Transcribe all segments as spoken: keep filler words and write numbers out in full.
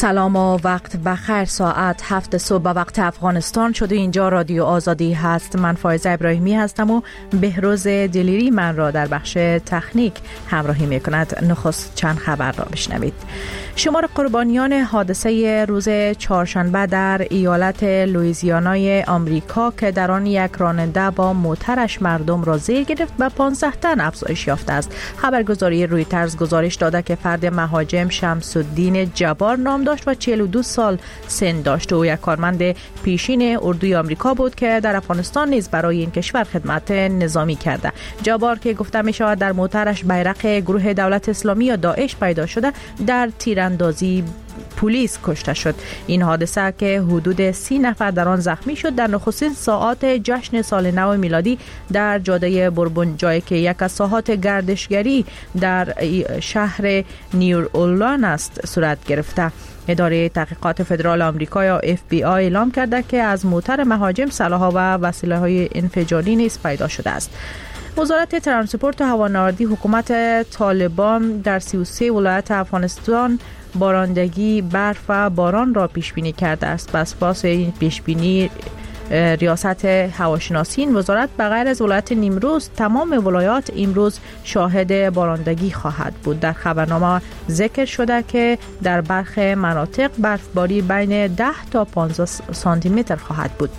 سلام و وقت بخیر. ساعت هفت صبح به وقت افغانستان شده. اینجا رادیو آزادی هست. من فایزه ابراهیمی هستم و بهروز دلیری من را در بخش تکنیک همراهی می کند. نخست چند خبر را بشنوید. شمار قربانیان حادثه روز چهارشنبه در ایالت لوئیزیانای آمریکا که در آن یک راننده با موترش مردم را زیر گرفت به پانزده تن افزایش یافته است. خبرگزاری رویترز گزارش داده که فرد مهاجم شمس الدین جبار نام داشت و چهل و دو سال سن داشت. او یک کارمند پیشین اردوی آمریکا بود که در افغانستان نیز برای این کشور خدمت نظامی کرده. جبار که گفته می شود در موترش بیرق گروه دولت اسلامی یا داعش پیدا شده، در تیراندازی پلیس کشته شد. این حادثه که حدود سی نفر در آن زخمی شد در نخستین ساعات جشن سال نو میلادی در جاده بوربون، جایی که یک از ساحات گردشگری در شهر نیو اورلان است صورت گرفته. اداره تحقیقات فدرال آمریکا یا اف بی آی اعلام کرده که از موتر مهاجم سلاح‌ها و وسایل انفجاری نیز پیدا شده است. وزارت ترانسپورت و هوانوردی حکومت طالبان در سی و سه ولایت افغانستان بارندگی، برف و باران را پیش بینی کرده است. پس پاس این پیش بینی ریاست هواشناسی این وزارت به غیر از ولایت نیمروز تمام ولایات امروز شاهد بارندگی خواهد بود. در خبرنامه ذکر شده که در برخی مناطق برفباری بین ده تا پانزده سانتی متر خواهد بود.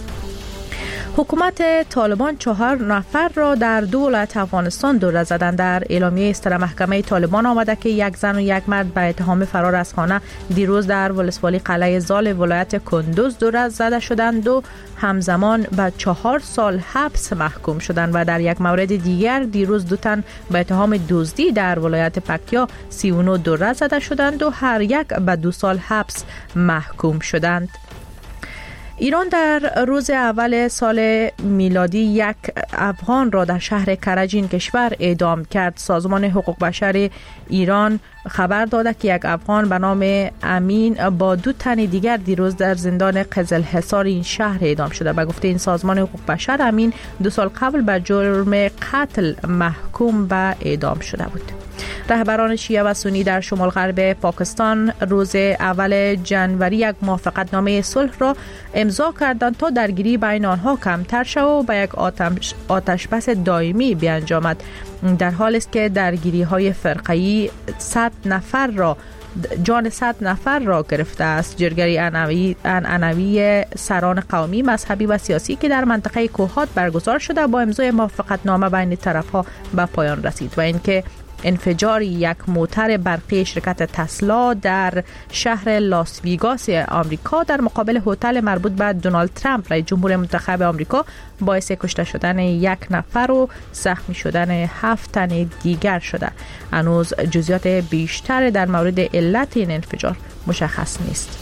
حکومت طالبان چهار نفر را در دو ولایت افغانستان دوره زدند. در اعلامیه استر محکمه طالبان آمده که یک زن و یک مرد به اتهام فرار از خانه دیروز در ولسوالی قلعه زال ولایت کندوز دوره زده شدند و همزمان به چهار سال حبس محکوم شدند و در یک مورد دیگر دیروز دو تن به اتهام دزدی در ولایت پکتیا سی و نه دوره زده شدند و هر یک به دو سال حبس محکوم شدند. ایران در روز اول سال میلادی یک افغان را در شهر کرج این کشور اعدام کرد. سازمان حقوق بشر ایران خبر داده که یک افغان به نام امین با دو تن دیگر دیروز در زندان قزلحصار این شهر اعدام شده. به گفته این سازمان حقوق بشر، امین دو سال قبل به جرم قتل محکوم به اعدام شده بود. رهبران شیعه و سنی در شمال غرب پاکستان روز اول جنوری یک موافقتنامه صلح را امضا کردند تا درگیری بین آنها کمتر شود و به یک آتش آتشبس دائمی بیانجامد. در حالی است که درگیری های فرقه‌ای صد نفر را جان صد نفر را گرفته است. جرگری عنعنوی سران قومی، مذهبی و سیاسی که در منطقه کوهات برگزار شده با امضای موافقتنامه بین طرفها به پایان رسید و اینکه انفجار یک موتر برقی شرکت تسلا در شهر لاس ویگاس آمریکا در مقابل هتل مربوط به دونالد ترامپ رئیس جمهور منتخب آمریکا باعث کشته شدن یک نفر و زخمی شدن هفت تن دیگر شده. هنوز جزئیات بیشتر در مورد علت این انفجار مشخص نیست.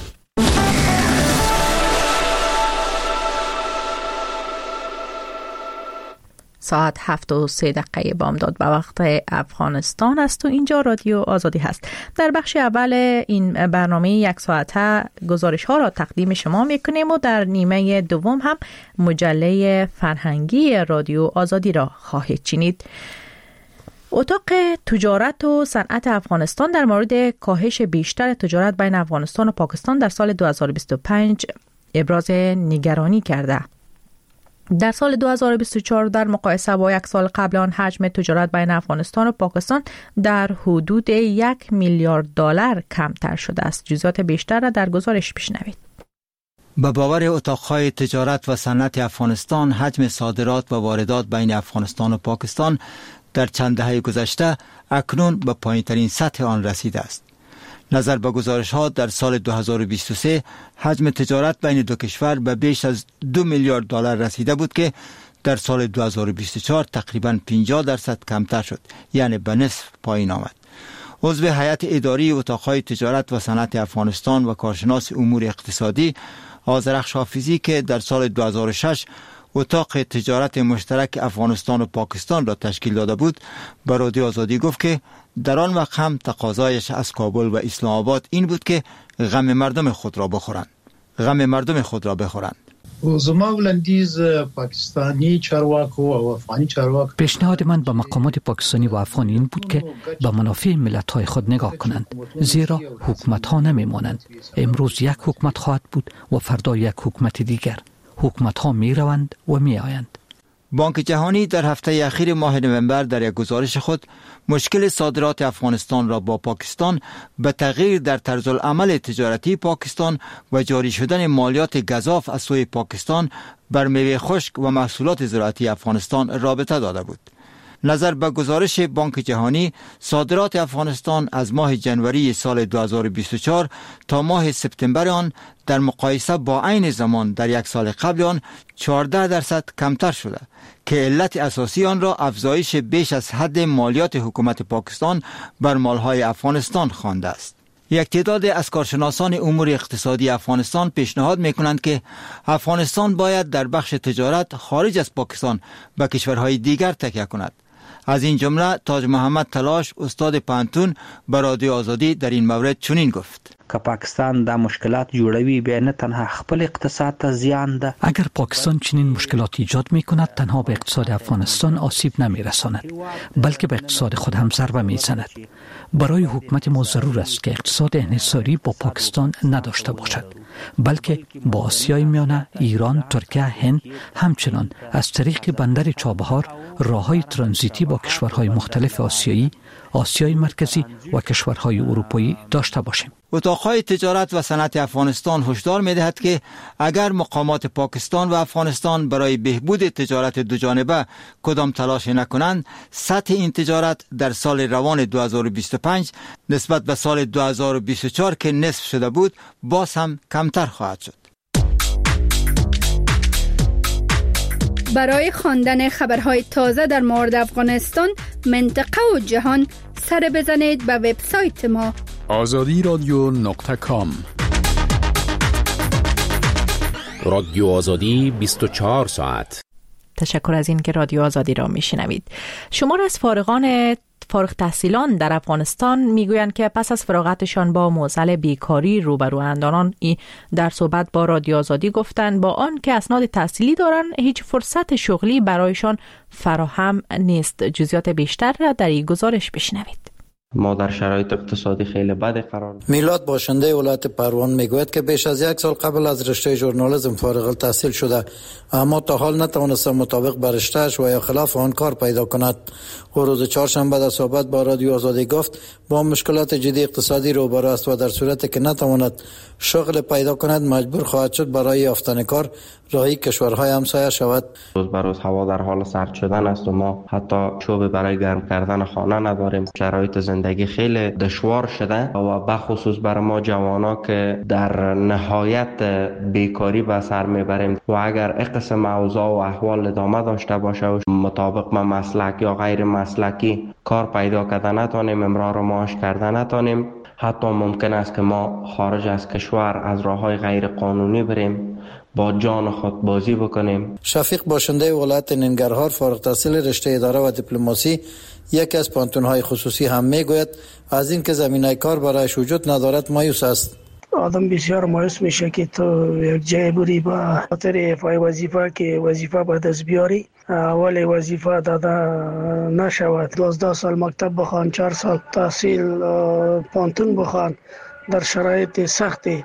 ساعت هفت و سه دقیقه بامداد به وقت افغانستان است و اینجا رادیو آزادی هست. در بخش اول این برنامه یک ساعته گزارش ها را تقدیم شما میکنیم و در نیمه دوم هم مجله فرهنگی رادیو آزادی را خواهید شنید. اتاق تجارت و صنعت افغانستان در مورد کاهش بیشتر تجارت بین افغانستان و پاکستان در سال دو هزار و بیست و پنج ابراز نگرانی کرده. در سال دو هزار و بیست و چهار در مقایسه با یک سال قبل آن حجم تجارت بین افغانستان و پاکستان در حدود یک میلیارد دلار کمتر شده است. جزئیات بیشتر را در گزارش بشنوید. به باور اتاقهای تجارت و صنعت افغانستان، حجم صادرات و واردات بین افغانستان و پاکستان در چند دهه گذشته اکنون به پایین‌ترین سطح آن رسیده است. نظر به گزارش‌ها در سال دو هزار و بیست و سه حجم تجارت بین دو کشور به بیش از دو میلیارد دلار رسیده بود که در سال دو هزار و بیست و چهار تقریباً پنجاه درصد کمتر شد، یعنی به نصف پایین آمد. عضو هیئت اداری اتاقهای تجارت و صنعت افغانستان و کارشناس امور اقتصادی آذرخش حافظی که در سال دو هزار و شش اتاق تجارت مشترک افغانستان و پاکستان را تشکیل داده بود، به رادیو آزادی گفت که در آن وقت هم تقاضایش از کابل و اسلام آباد این بود که غم مردم خود را بخورند. غم مردم خود را بخورند. زما ولندیز پاکستانی چارواکو و افغانی چارواکو پیشنهاد من به مقامات پاکستانی و افغان این بود که به منافع ملت‌های خود نگاه کنند، زیرا حکومت‌ها نمی‌مانند. امروز یک حکومت خواهد بود و فردا یک حکومت دیگر. حکومت‌ها می‌روند و می‌آیند. بانک جهانی در هفته اخیر ماه نوامبر در یک گزارش خود مشکل صادرات افغانستان را با پاکستان به تغییر در طرز العمل تجارتی پاکستان و جاری شدن مالیات گزاف از سوی پاکستان بر میوه خشک و محصولات زراعتی افغانستان رابطه داده بود. نظر به گزارش بانک جهانی، صادرات افغانستان از ماه جنوری سال دو هزار و بیست و چهار تا ماه سپتامبر آن در مقایسه با عین زمان در یک سال قبل آن چهارده درصد کمتر شده که علت اساسی آن را افزایش بیش از حد مالیات حکومت پاکستان بر مالهای افغانستان خوانده است. یک تعداد از کارشناسان امور اقتصادی افغانستان پیشنهاد می‌کنند که افغانستان باید در بخش تجارت خارج از پاکستان به کشورهای دیگر تکیه کند. از این جمله تاج محمد تلاش، استاد پانتون، به رادیو آزادی در این مورد چنین گفت: که پاکستان دا مشکلات جوړوي به نه تنها خپل اقتصاد ته زیان ده. اگر پاکستان چنین مشکلات ایجاد می کند، تنها به اقتصاد افغانستان آسیب نمی رساند، بلکه به اقتصاد خود هم ضربه می زند. برای حکومت ما ضرور است که اقتصاد انحصاری با پاکستان نداشته باشد، بلکه با آسیای میانه، ایران، ترکیه، هند همچنان از طریق بندر چابهار راههای ترانزیتی با کشورهای مختلف آسیایی، آسیای مرکزی و کشورهای اروپایی داشته باشیم. اتاقهای تجارت و صنعت افغانستان هشدار می‌دهد که اگر مقامات پاکستان و افغانستان برای بهبود تجارت دوجانبه کدام تلاش نکنند، سطح این تجارت در سال روان دو هزار و بیست و پنج نسبت به سال دو هزار و بیست و چهار که نصف شده بود، باز هم کمتر خواهد شد. برای خواندن خبرهای تازه در مورد افغانستان، منطقه و جهان، سر بزنید به وبسایت ما آزادی رادیو نقطه کام. رادیو آزادی بیست و چهار ساعت. تشکر از این که رادیو آزادی را میشنوید. شمار از فارغان فارغ تحصیلان در افغانستان میگویند که پس از فراغتشان با معضل بیکاری روبروند. آنان در صحبت با رادیو آزادی گفتند با آن که اسناد تحصیلی دارند هیچ فرصت شغلی برایشان فراهم نیست. جزئیات بیشتر را در این گزارش بشنوید. ما در شرایط اقتصادی خیلی بد قرار داریم. میلاد باشنده ولایت پروان میگوید که بیش از یک سال قبل از رشته ژورنالیسم فارغ التحصیل شده، اما تا حال نتوانست مطابق بر رشته‌اش و یا خلاف آن کار پیدا کند. او روز چهارشنبه در صحبت با رادیو آزادی گفت با مشکلات جدی اقتصادی روبرو است و در صورتی که نتواند شغل پیدا کند مجبور خواهد شد برای یافتن کار راهی کشورهای همسایه شود. روز بر روز هوا در حال سرد شدن است و ما حتی چوب برای گرم کردن خانه نداریم. شرایط زندگی خیلی دشوار شده و بخصوص برای ما جوانا که در نهایت بیکاری به سر میبریم و اگر این قسم اوضاع و احوال ادامه داشته باشه و مطابق با مسلک یا غیر مسلکی کار پیدا کردن نتونیم، امرار معاش کردن نتونیم، حتی ممکن است که ما خارج از کشور از راههای غیر قانونی بریم، با جان خود بازی بکنیم. شفیق باشنده ولایت ننگرهار فارغ التحصیل رشته اداره و دیپلماسی یکی از پانتون‌های خصوصی هم میگوید از این که زمینه کار برایش وجود ندارد مایوس است. آدم بسیار مایوس میشه که تو یک جای بری با خاطر ایفای وظیفه که وظیفه به دست بیاری، ولی وظیفه داده نشود. دوازده سال مکتب بخوان، چهار سال تحصیل پانتون بخوان در شرایط سختی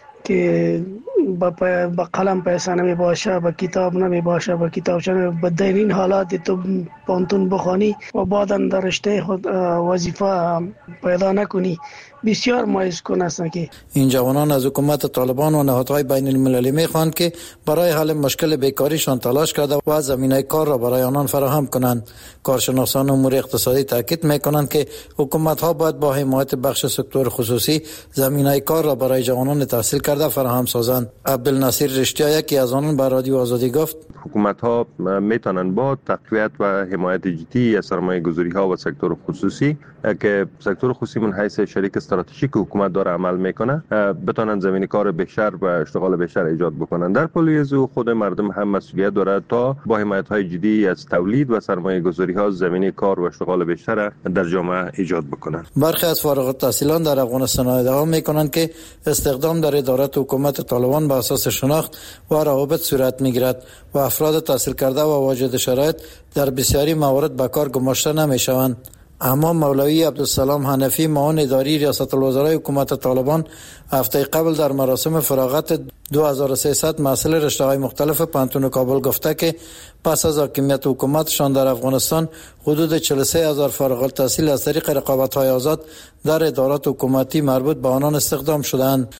که با قلم پیسه نمی باشه، با کتاب نمی باشه، با کتابچه نمی با در این حالات تو پانتون بخوانی و بعدا در رشته خود وظیفه پیدا نکنی، بسیار مایوس کن است. که این جوانان از حکومت طالبان و نهادهای بین المللی میخواهند که برای حل مشکل بیکاریشان تلاش کرده و زمینه کار را برای آنان فراهم کنند. کارشناسان امور اقتصادی تاکید میکنند که حکومت ها باید با حمایت بخش سکتور خصوصی زمینه کار را برای جوانان تحصیل کرده فراهم سازند. عبدالنصیر رشتیا یکی از آنان به رادیو آزادی گفت حکومت ها میتونن با تقویت و حمایت جدی از سرمایه گذاری ها و سکتور خصوصی که سکتور خصوصی من حیث شریک استراتژیک حکومت داره عمل میکنه بتونن زمین کار بیشتر و اشتغال بیشتر ایجاد بکنن. در پلوی از خود مردم هم مسئولیت داره تا با حمایت های جدی از تولید و سرمایه گذاری ها زمین کار و اشتغال بیشتر در جامعه ایجاد بکنن. برخی از فارغ التحصیلان در افغانستان ادعا میکنند که استخدام در ادارات حکومت طالبان به اساس شناخت و روابط صورت میگیرد و افراد تحصیل کرده و واجد شرایط در بسیاری موارد به کار گماشته نمیشوند. اما مولوی عبدالسلام حنفی معاون اداری ریاست الوزرای حکومت طالبان هفته قبل در مراسم فراغت دو هزار و سیصد محصل رشته‌های مختلف پانتون کابل گفته که پس از حاکمیت حکومتشان در افغانستان حدود چهل و سه هزار فارغ التحصیل از طریق رقابت‌های آزاد در ادارات حکومتی مربوط به آنان استخدام شدند.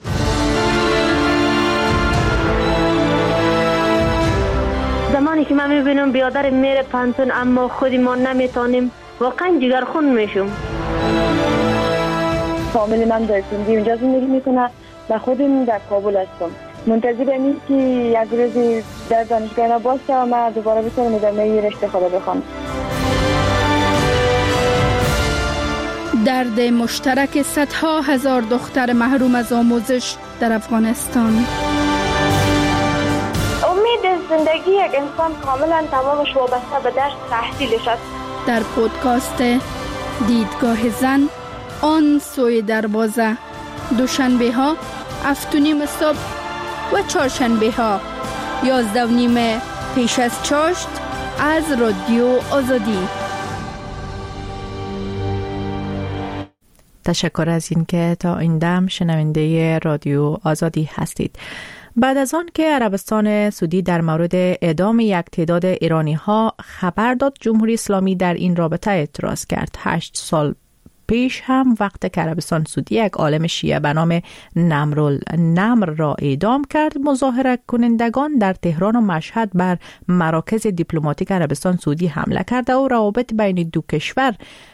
زمانی که من میبینم بیادر میره پانتون اما خودی ما نمیتونیم، واقعا جگرخون میشم. فامیل من در سندی اونجا زندگی میکنه و خودم در کابل هستم. منتظر اینم که یک روزی در دانشگاه باشه و من دوباره بتونم ادامه رشته خود بخونم. درد مشترک صدها هزار دختر محروم از آموزش در افغانستان. امید زندگی یک انسان کاملا تمامش وابسته به درس تحصیلش است. در پودکاست دیدگاه زن آن سوی دروازه، دوشنبه ها هفت و نیم صبح و چهارشنبه ها یازده و نیم پیش از چاشت از رادیو آزادی. تشکر از این که تا این دم شنونده رادیو آزادی هستید. بعد از آن که عربستان سعودی در مورد اعدام یک تعداد ایرانی ها خبر داد، جمهوری اسلامی در این رابطه اعتراض کرد. هشت سال پیش هم وقت که عربستان سعودی یک عالم شیعه به نام نمرالنمر را اعدام کرد، مظاهره کنندگان در تهران و مشهد بر مراکز دیپلماتیک عربستان سعودی حمله کرده و روابط بین دو کشور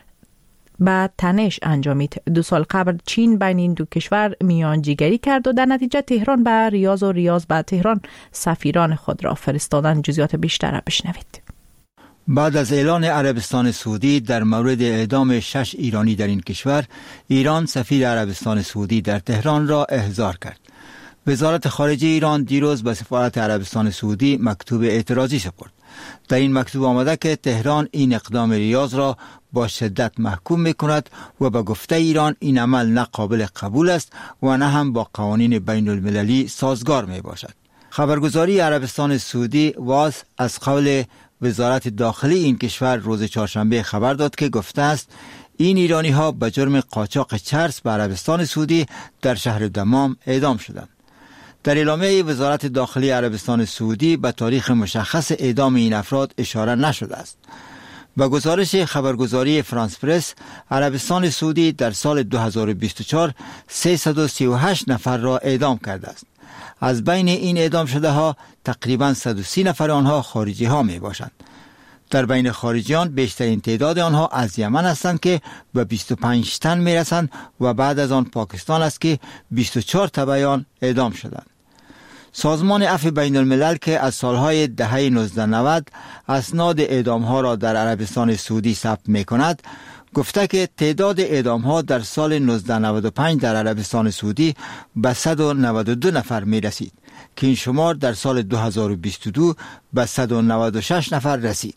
به تنش انجامید. دو سال قبل چین بین این دو کشور میانجیگری کرد و در نتیجه تهران به ریاض و ریاض به تهران سفیران خود را فرستادن. جزئیات بیشتر را بشنوید. بعد از اعلان عربستان سعودی در مورد اعدام شش ایرانی در این کشور، ایران سفیر عربستان سعودی در تهران را احضار کرد. وزارت خارجه ایران دیروز به سفارت عربستان سعودی مکتوب اعتراضی سپرد. در این مکتوب آمده که تهران این اقدام ریاض را با شدت محکوم می‌کند و به گفته ایران این عمل نه قابل قبول است و نه هم با قوانین بین المللی سازگار می باشد. خبرگزاری عربستان سعودی واز از قول وزارت داخلی این کشور روز چهارشنبه خبر داد که گفته است این ایرانی ها به جرم قاچاق چرس به عربستان سعودی در شهر دمام اعدام شدند. در اعلامیه وزارت داخلی عربستان سعودی به تاریخ مشخص اعدام این افراد اشاره نشده است. با گزارش خبرگزاری فرانس پرس، عربستان سعودی در سال دو هزار و بیست و چهار سیصد و سی و هشت نفر را اعدام کرده است. از بین این اعدام شده ها تقریباً صد و سی نفر آنها خارجی ها می باشند. در بین خارجیان بیشترین تعداد آنها از یمن هستند که به بیست و پنج تن می رسند و بعد از آن پاکستان است که بیست و چهار تبعیان اعدام شدند. سازمان عفو بین الملل که از سالهای دهه نوزده نود اسناد اعدام ها را در عربستان سعودی ثبت می کند، گفته که تعداد اعدام ها در سال نوزده نود و پنج در عربستان سعودی به صد و نود و دو نفر می رسید که این شمار در سال دو هزار و بیست و دو به صد و نود و شش نفر رسید.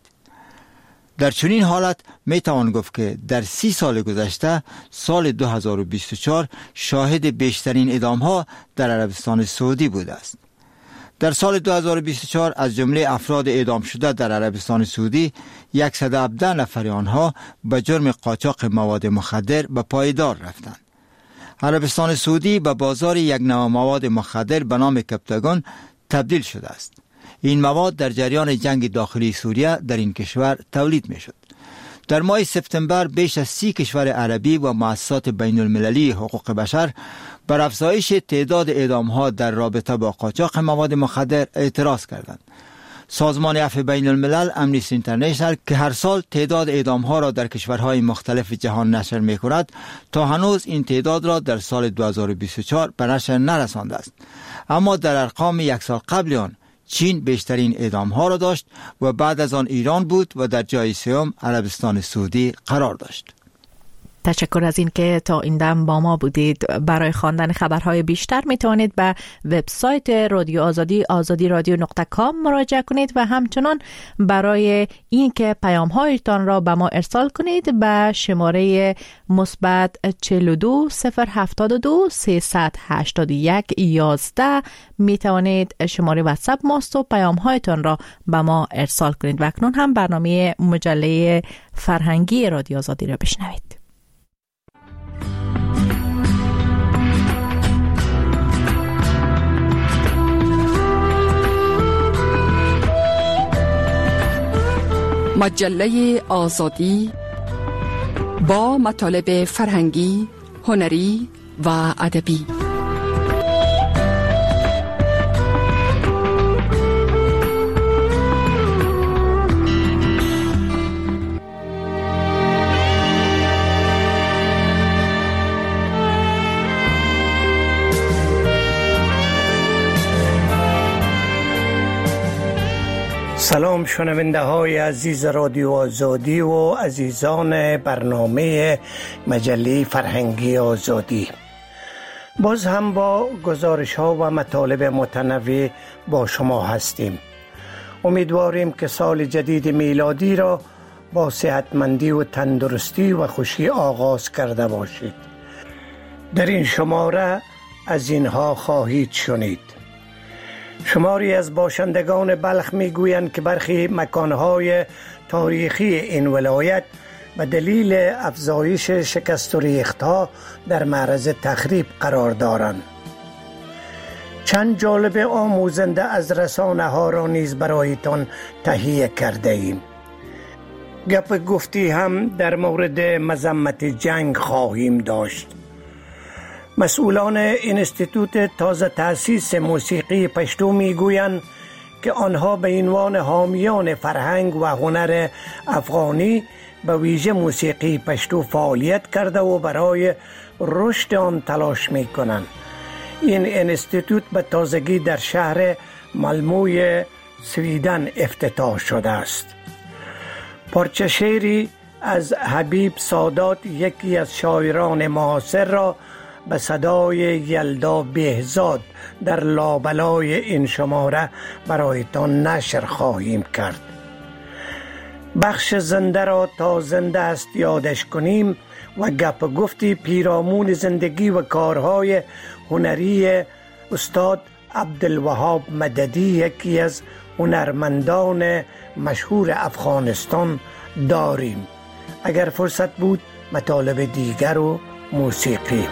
در چنین حالت می توان گفت که در سی سال گذشته سال دو هزار و بیست و چهار شاهد بیشترین اعدام ها در عربستان سعودی بوده است. در سال دو هزار و بیست و چهار از جمله افراد اعدام شده در عربستان سعودی صد و هفده نفر آنها به جرم قاچاق مواد مخدر به پایدار رفتند. عربستان سعودی به بازار یک نوع مواد مخدر به نام کپتاگون تبدیل شده است. این مواد در جریان جنگ داخلی سوریه در این کشور تولید می شد. در ماه سپتامبر بیش از سی کشور عربی و مؤسسات بین المللی حقوق بشر بر افزایش تعداد اعدام ها در رابطه با قاچاق مواد مخدر اعتراض کردند. سازمان عفو بین الملل امنیستی اینترنشنال که هر سال تعداد اعدام ها را در کشورهای مختلف جهان نشر می کند، تا هنوز این تعداد را در سال دو هزار و بیست و چهار به نشر نرسانده است. اما در ارقام یک سال قبل آن چین بیشترین اعدام ها را داشت و بعد از آن ایران بود و در جای سوم عربستان سعودی قرار داشت. تشکر از این که تا این دم با ما بودید. برای خواندن خبرهای بیشتر می توانید به وبسایت رادیو آزادی آزادی رادیو نقطه کام مراجعه کنید و همچنان برای این که پیام هایتان را به ما ارسال کنید به شماره مثبت چهل و دو صفر هفتاد و دو سیصد هشتاد و یک یازده می توانید شماره واتساپ ماست و پیام هایتان را به ما ارسال کنید. و اکنون هم برنامه مجله فرهنگی رادیو آزادی را بشنوید. مجله آزادی با مطالب فرهنگی، هنری و ادبی. سلام شنونده های عزیز رادیو آزادی و عزیزان برنامه مجله فرهنگی آزادی. باز هم با گزارش ها و مطالب متنوع با شما هستیم. امیدواریم که سال جدید میلادی را با صحتمندی و تندرستی و خوشی آغاز کرده باشید. در این شماره از اینها خواهید شنید. شماری از باشندگان بلخ میگویند که برخی مکانهای تاریخی این ولایت به دلیل افزایش شکست و ریختها در معرض تخریب قرار دارند. چند جالب آموزنده از رسانه ها را نیز برایتان تهیه کرده ایم. گپ گفتی هم در مورد مذمت جنگ خواهیم داشت. مسئولان انستیتوت تازه تأسیس موسیقی پشتو میگویند که آنها به عنوان حامیان فرهنگ و هنر افغانی به ویژه موسیقی پشتو فعالیت کرده و برای رشد آن تلاش میکنند. این انستیتوت به تازگی در شهر مالموی سویدن افتتاح شده است. پارچه شعری از حبیب سادات، یکی از شاعران معاصر، را به صدای یلدا بهزاد در لابلای این شماره برایتان نشر خواهیم کرد. بخش زنده را تا زنده است یادش کنیم و گپ گفتی پیرامون زندگی و کارهای هنری استاد عبدالوهاب مددی، یکی از هنرمندان مشهور افغانستان داریم. اگر فرصت بود مطالب دیگر و موسیقی.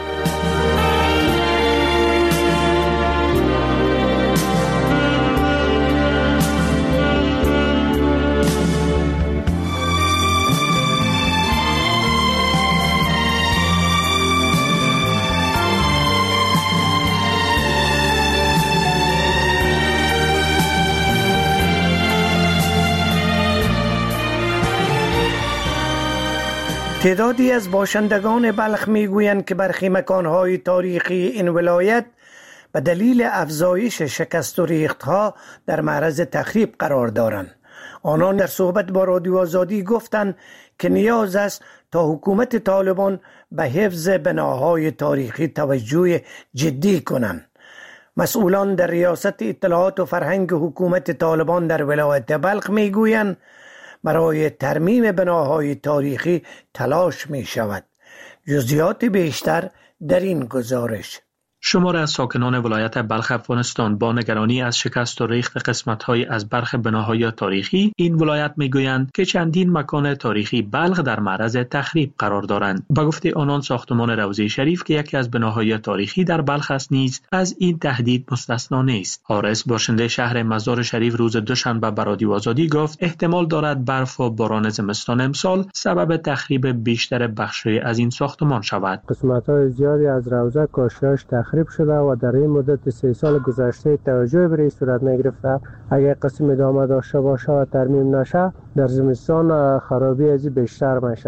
تعدادی از باشندگان بلخ میگویند که برخی مکانهای تاریخی این ولایت به دلیل افزایش شکست و ریختها در معرض تخریب قرار دارند. آنان در صحبت با رادیو آزادی گفتند که نیاز است تا حکومت طالبان به حفظ بناهای تاریخی توجه جدی کنند. مسئولان در ریاست اطلاعات و فرهنگ حکومت طالبان در ولایت بلخ میگویند برای ترمیم بناهای تاریخی تلاش می شود. جزئیات بیشتر در این گزارش. شمار از ساکنان ولایت بلخ افغانستان با نگرانی از شکست و ریخت قسمت‌های از برخی بناهای تاریخی این ولایت می‌گویند که چندین مکان تاریخی بلخ در معرض تخریب قرار دارند. با گفته آنان ساختمان روضه شریف که یکی از بناهای تاریخی در بلخ است نیز از این تهدید مستثنا نیست. حارس باشنده شهر مزار شریف روز دوشنبه به رادیو آزادی گفت احتمال دارد برف و باران زمستان امسال سبب تخریب بیشتر بخش‌های از این ساختمان شود. قسمت‌های زیادی از روضه کاشی‌هاش تخریب شده و در این مدت سه سال گذشته توجه به این صورت نگرفته. اگر قسم ادامه داشته باشه و ترمیم نشه در زمستان خرابی از بیشتر میشه.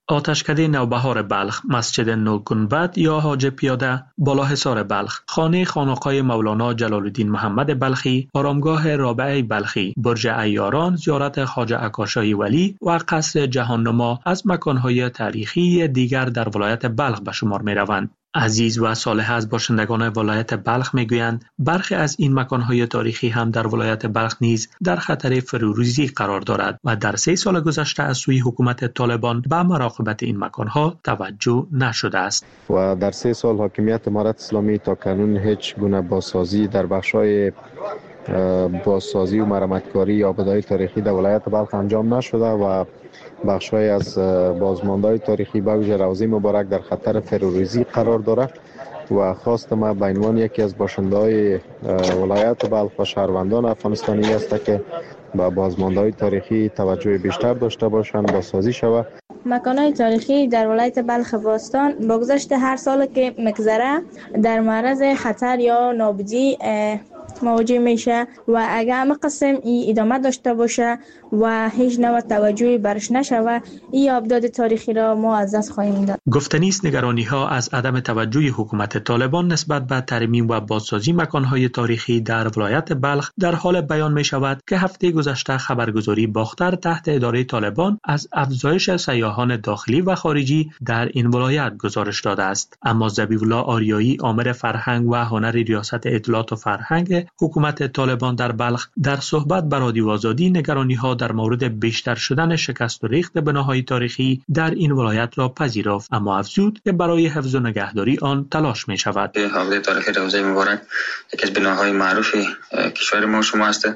آتشکده نوبهار بلخ، مسجد نوگنبد یا حاج پیاده، بالاحصار بلخ، خانه خانقاه مولانا جلال الدین محمد بلخی، آرامگاه رابعه بلخی، برج عیاران، زیارت خواجه اکاشای ولی و قصر جهاننما از مکانهای تاریخی دیگر در ولایت بلخ به شمار می روند. عزیز و صالح از باشندگان ولایت بلخ میگویند برخی از این مکانهای تاریخی هم در ولایت بلخ نیز در خطر فروریزی قرار دارد و در سه سال گذشته از سوی حکومت طالبان به مراقبت این مکانها توجه نشده است. و در سه سال حاکمیت امارت اسلامی تا کنون هیچ گونه بازسازی در بخشای بازسازی و مرمتکاری یا آبادانی تاریخی در ولایت بلخ انجام نشده و بخشای از بازماندهای تاریخی به ویژه روضه مبارک در خطر فروریزی قرار دارد و خواست ما به عنوان یکی از باشنده‌های ولایت بلخ و شهروندان افغانستانی است که به بازماندهای تاریخی توجه بیشتر داشته باشند، بازسازی شود. مکان‌های تاریخی در ولایت بلخ باستان با گذشت هر سال که مگذره در معرض خطر یا نابودی مواجه میشه و اگر همه قسم این ادامه داشته باشه و هیچ نوع توجهی برش نشوه این ابداد تاریخی را ما از دست خواهیم داد. گفتنی است نگرانی ها از عدم توجه حکومت طالبان نسبت به ترمیم و بازسازی مکان‌های تاریخی در ولایت بلخ در حال بیان می شود که هفته گذشته خبرگزاری باختر تحت اداره طالبان از افزایش سیاحان داخلی و خارجی در این ولایت گزارش داده است. اما ذبیح الله آریایی آمر فرهنگ و هنر ریاست اطلاعات و فرهنگ حکومت طالبان در بلخ در صحبت با رادیو آزادی نگرانی‌ها در مورد بیشتر شدن شکست و ریخت بناهای تاریخی در این ولایت را پذیرفت، اما افزود که برای حفظ و نگهداری آن تلاش می شود. حوزه تاریخی روضه مبارک یکی از بناهای معروف کشور ما شما است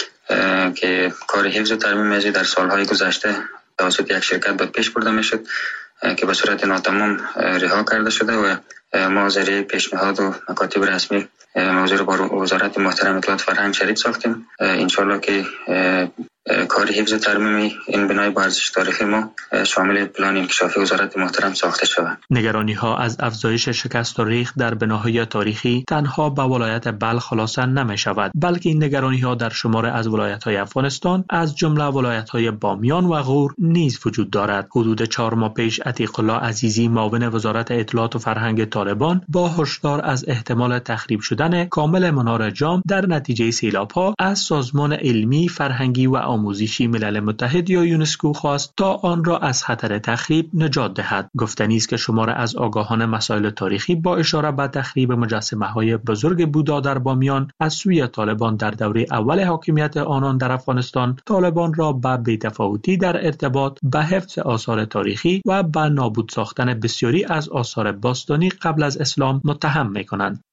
که کار حفظ و ترمیم از در سالهای گذشته توسط یک شرکت به پیش برده می شد که به صورت ناتمام رها کرده شده و ما ذریعه پیشنهاد و مکاتب رسمی موضوع رو با وزارت محترم اطلاعات فرهنگ شریک ساختیم. انشالله که کار حفظ و ترمیم این بنای با ارزش تاریخی ما شامل پلان انکشافی وزارت محترم ساخته شود. نگرانی ها از افزایش شکست و ریخت در بناهای تاریخی تنها به ولایت بلخ خلاصه نمی شود، بلکه این نگرانی ها در شمار از ولایت های افغانستان از جمله ولایت های بامیان و غور نیز وجود دارد. حدود چهار ماه پیش عتیق الله عزیزی معاون وزارت اطلاعات و فرهنگ طالبان با هشدار از احتمال تخریب شدن کامل منار جام در نتیجه سیلاب ها از سازمان علمی فرهنگی و آموزشی ملل متحد یا یونسکو خواست تا آن را از خطر تخریب نجات دهد. گفتنی است که شمار از آگاهان مسائل تاریخی با اشاره به تخریب مجسمه‌های بزرگ بودا در بامیان از سوی طالبان در دوره اول حاکمیت آنان در افغانستان طالبان را به بی‌تفاوتی در ارتباط به حفظ آثار تاریخی و به نابود ساختن بسیاری از آثار باستانی قبل از اسلام متهم می‌کنند.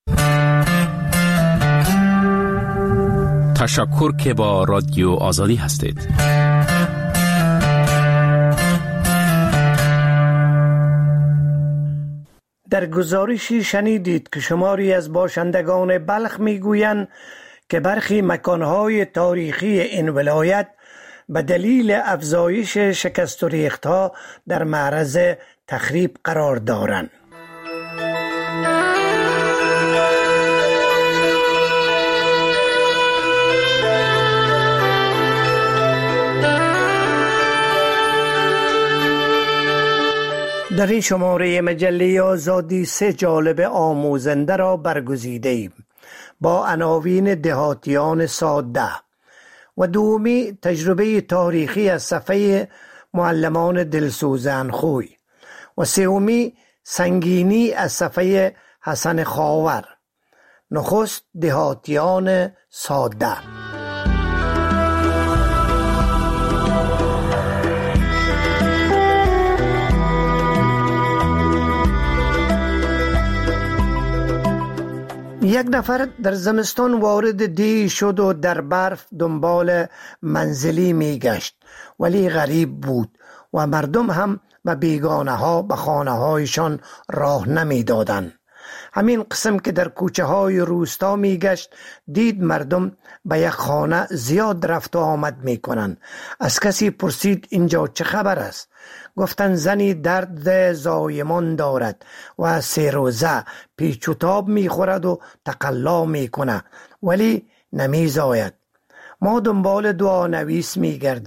تشکر که با رادیو آزادی هستید. در گزارشی شنیدید که شماری از باشندگان بلخ میگویند که برخی مکانهای تاریخی این ولایت به دلیل افزایش شکست و ریختها در معرض تخریب قرار دارند. در این شماره مجله آزادی سه جالب آموزنده را برگزیده ایم با عناوین دهاتیان ساده و دومی تجربه تاریخی از صفحه معلمان دلسوزان خوی و سومی سنگینی از صفحه حسن خاور. نخست دهاتیان ساده. یک نفر در زمستان وارد دی شد و در برف دنبال منزلی می گشت، ولی غریب بود و مردم هم به بیگانه ها به خانه هایشان راه نمی دادن. همین قسم که در کوچه های روستا می گشت دید مردم به یک خانه زیاد رفت و آمد می کنن. از کسی پرسید اینجا چه خبر است؟ گفتن زنی درد زایمان دارد و سه روزه پیچ و تاب می خورد و تقلا می کند ولی نمی زاید. ما دنبال دعا نویس می گردیم.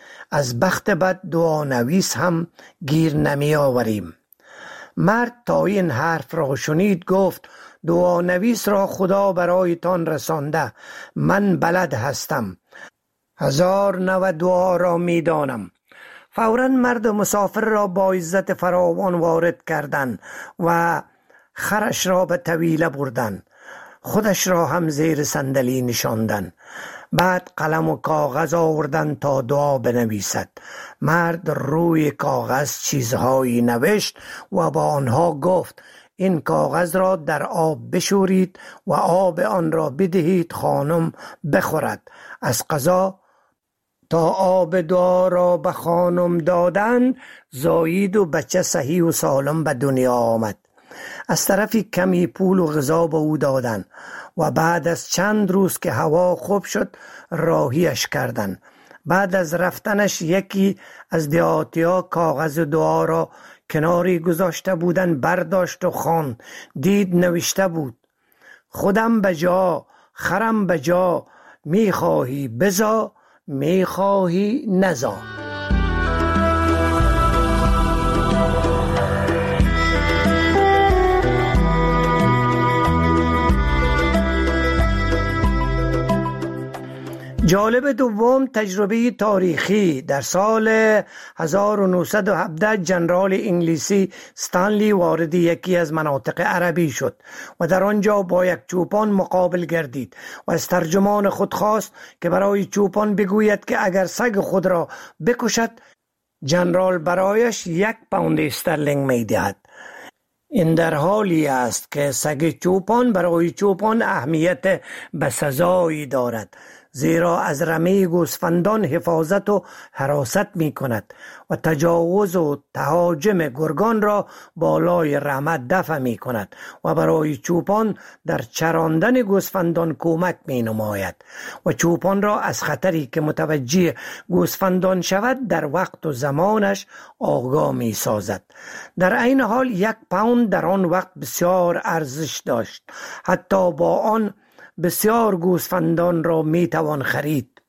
از بخت بد دعا نویس هم گیر نمی آوریم. مرد تا این حرف را شنید گفت دعا نویس را خدا برایتان رسانده، من بلد هستم، هزار نوع دعا را می دانم. فوراً مرد مسافر را با عزت فراوان وارد کردند و خرش را به طویله بردند. خودش را هم زیر صندلی نشاندند. بعد قلم و کاغذ آوردن تا دعا بنویسد. مرد روی کاغذ چیزهایی نوشت و با آنها گفت این کاغذ را در آب بشورید و آب آن را بدهید خانم بخورد. از قضا تا آب دعا را به خانم دادند زایید و بچه صحیح و سالم به دنیا آمد. از طرفی کمی پول و غذا به او دادند و بعد از چند روز که هوا خوب شد راهیش کردند. بعد از رفتنش یکی از دیهاتی‌ها کاغذ دعا را کناری گذاشته بودند برداشت و خواند. دید نوشته بود خودم بجا خرم بجا، میخواهی بزا میخواهی نزا. جالب دوم تجربه تاریخی. در سال هزار و نهصد و هفده جنرال انگلیسی استانلی وارد یکی از مناطق عربی شد و در آنجا با یک چوپان مقابل گردید و از ترجمان خود خواست که برای چوپان بگوید که اگر سگ خود را بکشد جنرال برایش یک پوند استرلینگ می دهد. این در حالی است که سگ چوپان برای چوپان اهمیت به سزایی دارد، زیرا از رمه گوسفندان حفاظت و حراست می کند و تجاوز و تهاجم گرگان را بالای رمه دفع می کند و برای چوپان در چراندن گوسفندان کمک می نماید و چوپان را از خطری که متوجه گوسفندان شود در وقت و زمانش آگاه می سازد. در این حال یک پوند در آن وقت بسیار ارزش داشت، حتی با آن بسیار گوسفندان را می توان خرید.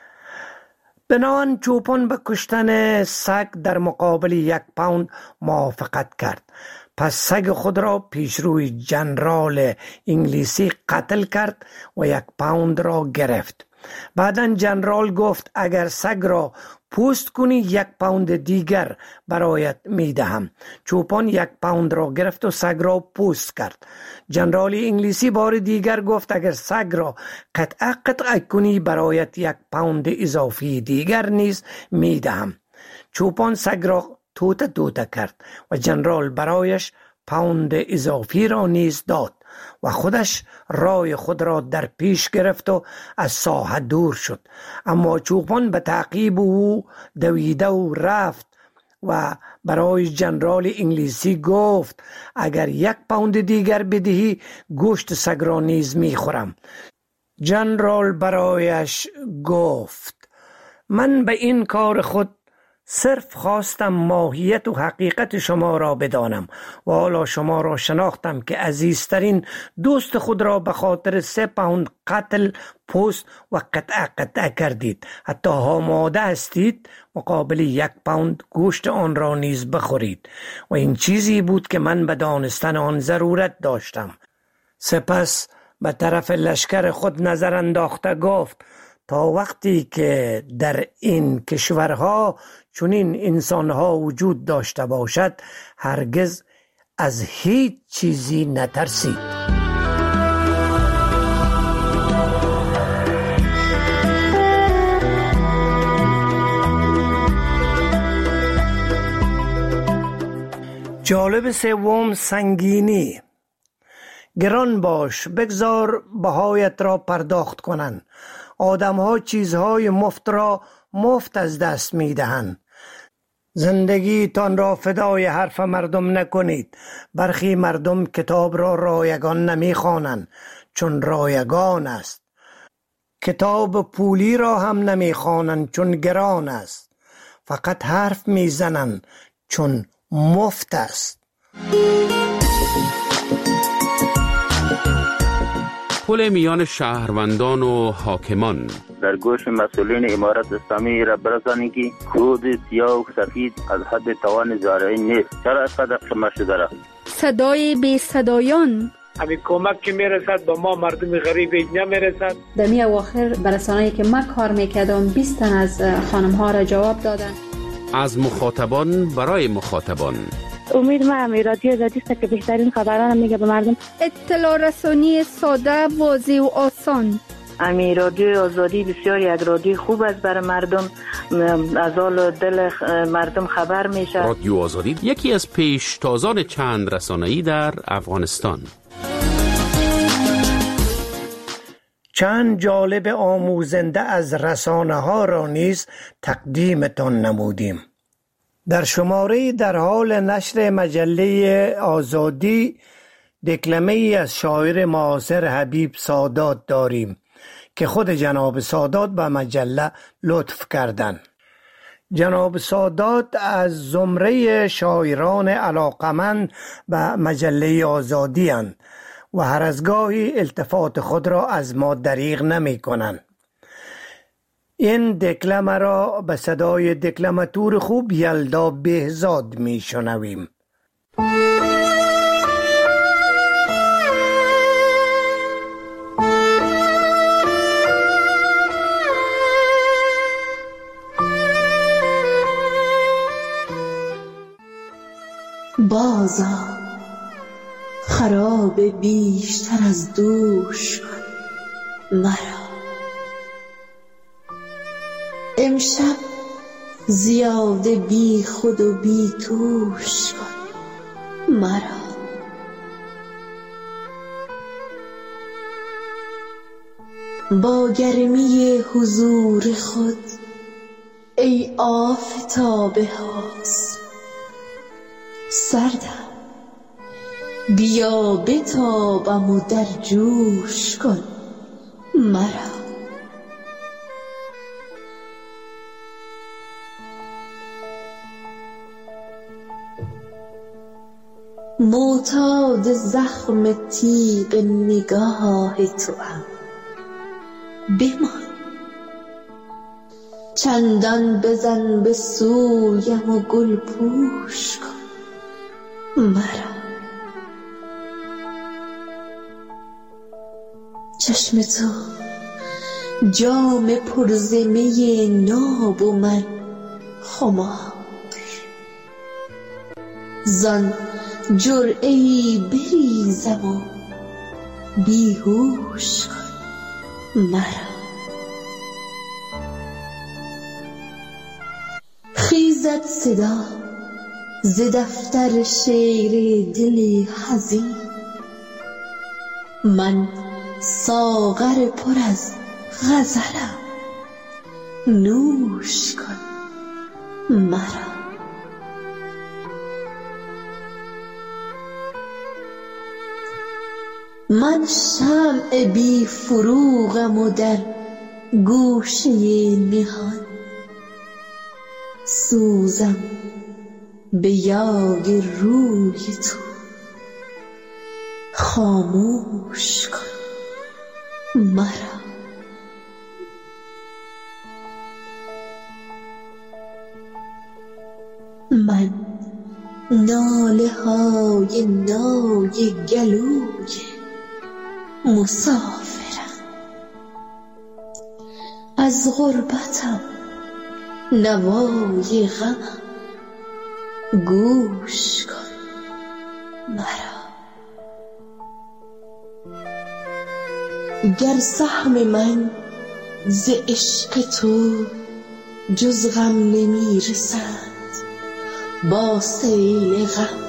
بنابراین چوپان به کشتن سگ در مقابل یک پوند موافقت کرد. پس سگ خود را پیش روی جنرال انگلیسی قتل کرد و یک پوند را گرفت. بعداً جنرال گفت اگر سگ را پوست کنی یک پوند دیگر برایت می دهم. چوپان یک پوند را گرفت و سگ را پوست کرد. جنرال انگلیسی بار دیگر گفت اگر سگ را قطعه قطعه کنی برایت یک پوند اضافی دیگر نیز می دهم. چوپان سگ را توته توته کرد و جنرال برایش پوند اضافی را نیز داد و خودش رای خود را در پیش گرفت و از ساحه دور شد. اما چوپان به تعقیب او دویده و رفت و برای جنرال انگلیسی گفت اگر یک پوند دیگر بدهی گوشت سگ را نیز می خورم. جنرال برایش گفت من به این کار خود صرف خواستم ماهیت و حقیقت شما را بدانم و حالا شما را شناختم که عزیزترین دوست خود را به خاطر سه پوند قتل، پوست و قطعه قطعه کردید. حتی آماده هستید مقابل یک پوند گوشت آن را نیز بخورید و این چیزی بود که من به دانستن آن ضرورت داشتم. سپس به طرف لشکر خود نظر انداخته گفت تا وقتی که در این کشورها چنین انسانها وجود داشته باشد هرگز از هیچ چیزی نترسید. جالب سوم سنگینی. گران باش، بگذار بهایت را پرداخت کنند. آدم‌ها چیزهای مفت را مفت از دست می‌دهند. زندگی تان را فدای حرف مردم نکنید. برخی مردم کتاب را رایگان نمی‌خوانند چون رایگان است. کتاب پولی را هم نمی‌خوانند چون گران است. فقط حرف می‌زنند چون مفت است. تداخل میان شهروندان و حاکمان. در گوش مسئولین امارت اسلامی را برسانید که کود سیاه و سفید از حد توان زارعی نیست. چرا از قدر شما شده را؟ صدای بی صدایان. همین کمک که میرسد با ما مردم غریب نمیرسد. در می اواخر برسانه‌ای که من کار میکردم بیست تن از خانم ها را جواب دادن. از مخاطبان برای مخاطبان. امید ما هم رادیو آزادی است که بهترین خبران میگه به مردم. اطلاع رسانی ساده، واضح و آسان. امی رادیو آزادی بسیار یک رادیو خوب است برای مردم، از حال دل مردم خبر میشه. رادیو آزادی یکی از پیشتازان چند رسانه‌ای در افغانستان. چند جالب آموزنده از رسانه ها را نیز تقدیمتان نمودیم. در شماره در حال نشر مجله آزادی دکلمه ای از شاعر معاصر حبیب سادات داریم که خود جناب سادات به مجله لطف کردند. جناب سادات از زمره شاعران علاقمند به مجله آزادی اند و هر از گاهی التفات خود را از ما دریغ نمی کنند. این دکلمه را به صدای دکلماتور خوب یلدا بهزاد می شنویم. بازا خراب بیشتر از دوش کن مرا، امشب زیاده بی خود و بی توش کن مرا. با گرمی حضور خود ای آفتاب حسن سردم، بیا بتابم و در جوش کن مرا. معتاد زخم تیغ نگاه توام، بمان چندان بزن به سویم و گل پوش کن مرا. چشم تو جام پرزمه ناب و من خمار، زان جرعه‌ای بریزم و بیهوش کن مرا. خیزد صدا ز دفتر شعر دل حزین، من ساغر پر از غزلم نوش کن مرا. من شمع بی فروغم و در گوشه نهان سوزم به یاد روی تو، خاموش کن مرا. من ناله های نای گلوی مسافرم، از غربتم نوای غمم گوش کن مرا. گر سهم من ز عشق تو جز غم نمی رسد، با سیل غم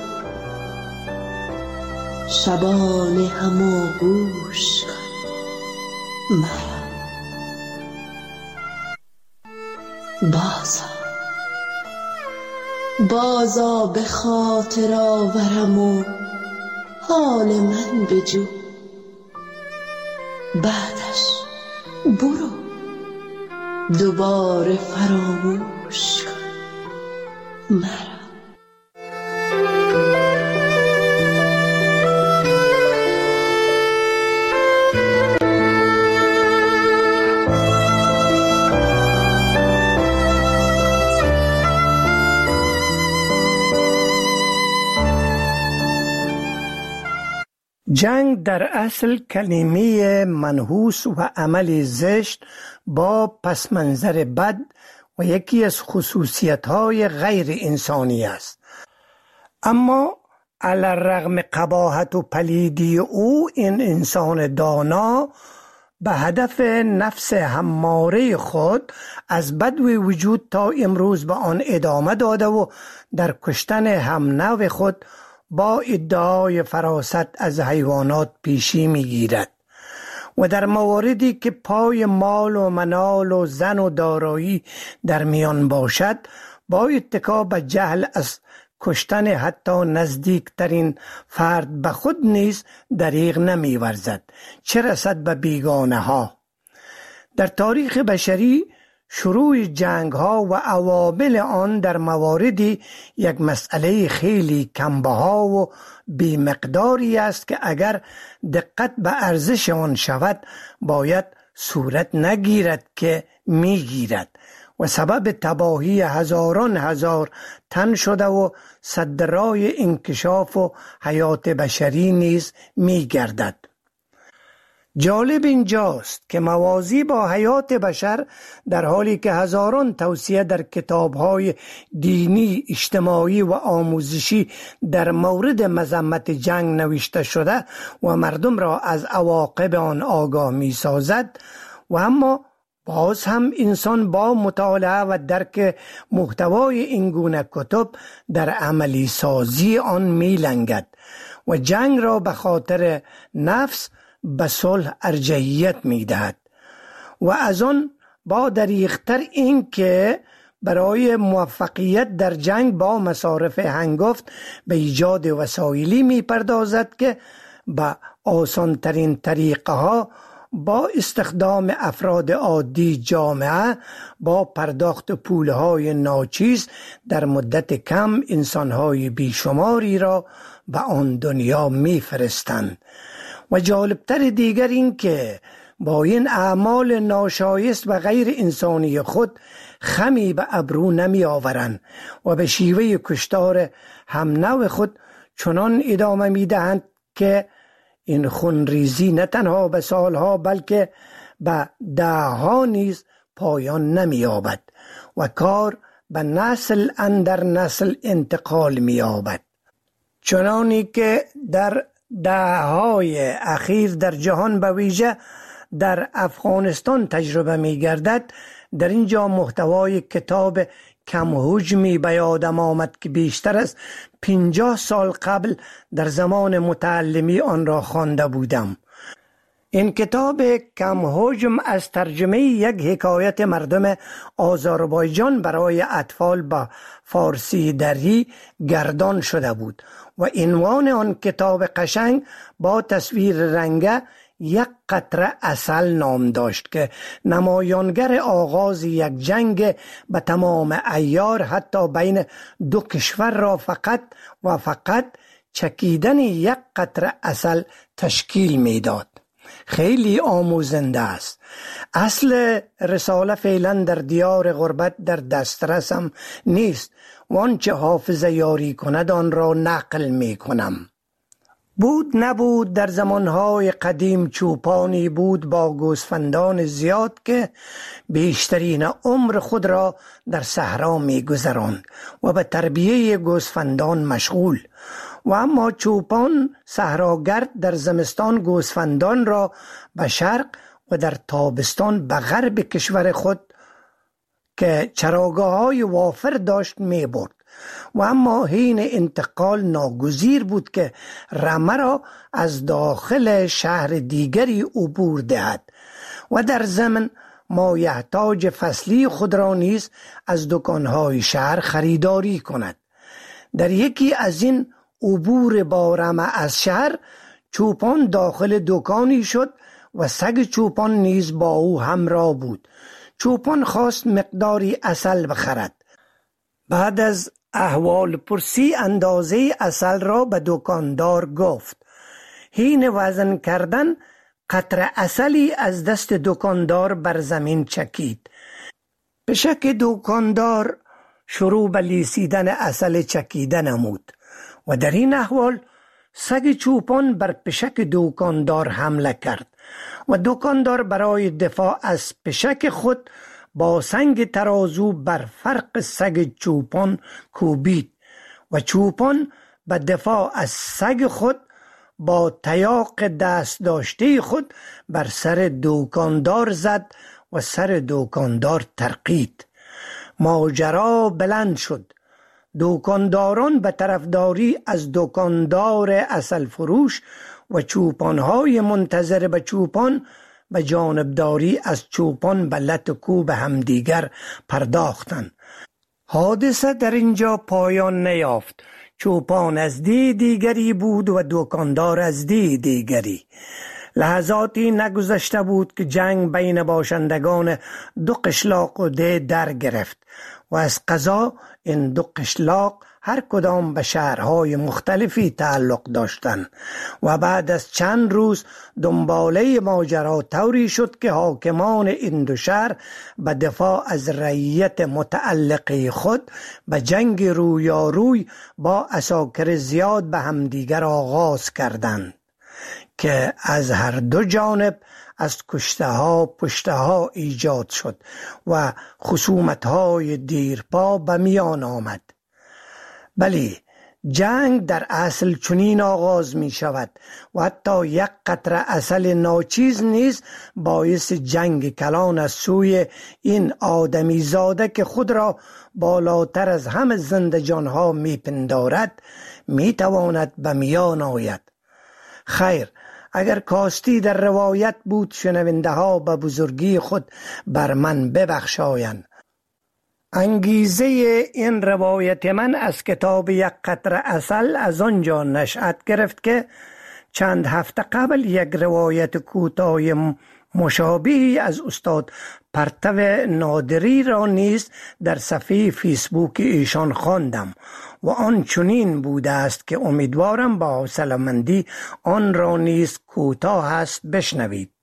شبانه هم آغوش کن مرا. بازا بازا به خاطر آورم و حال من بجو، بعدش برو دوباره فراموش کن مرا. جنگ در اصل کلمه منحوس و عمل زشت با پس منظر بد و یکی از خصوصیت‌های غیر انسانی است. اما علی الرغم قباحت و پلیدی او، این انسان دانا به هدف نفس هماره خود از بدو وجود تا امروز به آن ادامه داده و در کشتن همنو خود با ادعای فراست از حیوانات پیشی میگیرد و در مواردی که پای مال و منال و زن و دارایی در میان باشد با اتکا به جهل از کشتن حتی نزدیکترین فرد به خود نیز دریغ نمی ورزد، چه رسد به بیگانه ها. در تاریخ بشری شروع جنگ ها و عوامل آن در مواردی یک مسئله خیلی کمبها و بی مقداری است که اگر دقت به ارزش آن شود باید صورت نگیرد که میگیرد و سبب تباهی هزاران هزار تن شده و سد راه انکشاف و حیات بشری نیز می گردد. جالب اینجاست که موازی با حیات بشر در حالی که هزاران توصیه در کتاب‌های دینی، اجتماعی و آموزشی در مورد مذمت جنگ نوشته شده و مردم را از عواقب آن آگاه می سازد و اما باز هم انسان با مطالعه و درک محتوای این گونه کتب در عملی سازی آن می لنگد و جنگ را به خاطر نفس به صلح ارجحیت می دهد و از آن با دریغ‌تر این که برای موفقیت در جنگ با مصارف هنگفت به ایجاد وسایلی می پردازد که به آسانترین طریقه ها با استخدام افراد عادی جامعه با پرداخت پولهای ناچیز در مدت کم انسانهای بیشماری را به آن دنیا می فرستند. و جالبتر دیگر این که با این اعمال ناشایست و غیر انسانی خود خمی به ابرو نمی آورند و به شیوه کشتار همنو خود چنان ادامه می دهند که این خونریزی نه تنها به سالها بلکه به دهها نیز پایان نمی یابد و کار به نسل اندر نسل انتقال می یابد، چنانی که در دههای اخیر در جهان به ویژه در افغانستان تجربه می گردد. در اینجا محتوای کتاب کم حجمی به یادم آمد که بیشتر از پنجاه سال قبل در زمان متعلمی آن را خوانده بودم. این کتاب کم حجم از ترجمه یک حکایت مردم آذربایجان برای اطفال با فارسی دری گردان شده بود و عنوان آن کتاب قشنگ با تصویر رنگه یک قطره عسل نام داشت که نمایانگر آغاز یک جنگ به تمام عیار حتی بین دو کشور را فقط و فقط چکیدن یک قطره عسل تشکیل میداد. خیلی آموزنده است. اصل رساله فعلا در دیار غربت در دسترسم نیست و آنچه حافظه یاری کند آن را نقل می کنم. بود نبود در زمانهای قدیم چوپانی بود با گوسفندان زیاد که بیشترین عمر خود را در صحرا می گذراند و به تربیه گوسفندان مشغول و اما چوپان صحراگرد در زمستان گوسفندان را به شرق و در تابستان به غرب کشور خود که چراگاه‌های وافر داشت می برد و اما حین انتقال ناگزیر بود که رمه را از داخل شهر دیگری عبور دهد و در ضمن مایحتاج فصلی خود را نیز از دکانهای شهر خریداری کند. در یکی از این عبور با رمه از شهر چوپان داخل دکانی شد و سگ چوپان نیز با او همراه بود. چوپان خواست مقداری عسل بخرد. بعد از احوال پرسی اندازه عسل را به دکاندار گفت. حین وزن کردن قطره عسلی از دست دکاندار بر زمین چکید. به شک دکاندار شروع به لیسیدن عسل چکیده نمود و در این احوال سگ چوپان بر پشک دکاندار حمله کرد و دکاندار برای دفاع از پشک خود با سنگ ترازو بر فرق سگ چوپان کوبید و چوپان به دفاع از سگ خود با تیاق دست داشته خود بر سر دکاندار زد و سر دکاندار ترقید. ماجرا بلند شد. دکانداران به طرفداری از دکاندار عسل فروش و چوپانهای منتظر به چوپان به جانبداری از چوپان به لت و کوب همدیگر پرداختند. حادثه در اینجا پایان نیافت. چوپان از دی دیگری بود و دکاندار از دی دیگری. لحظاتی نگذشته بود که جنگ بین باشندگان دو قشلاق و ده در گرفت و از قضا این دو قشلاق هر کدام به شهرهای مختلفی تعلق داشتند و بعد از چند روز دنباله ماجرا طوری شد که حاکمان این دو شهر به دفاع از رعیت متعلقه خود به جنگ رویاروی با عساکر زیاد به همدیگر آغاز کردند که از هر دو جانب از کشته ها پشته ها ایجاد شد و خصومت های دیرپا به میان آمد. بلی جنگ در اصل چنین آغاز می شود و حتی یک قطره عسل ناچیز نیز باعث جنگ کلان از سوی این آدمی زاده که خود را بالاتر از همه زنده جانها می پندارد می تواند به میان آید. خیر، اگر کاستی در روایت بود شنونده ها به بزرگی خود بر من ببخشایند. انگیزه این روایت من از کتاب یک قطره عسل از آنجا نشأت گرفت که چند هفته قبل یک روایت کوتاه مشابهی از استاد پرتو نادری را نیز در صفحه فیسبوک ایشان خواندم و آن چنین بوده است که امیدوارم با حوصله‌مندی آن را نیز کوتاه است بشنوید.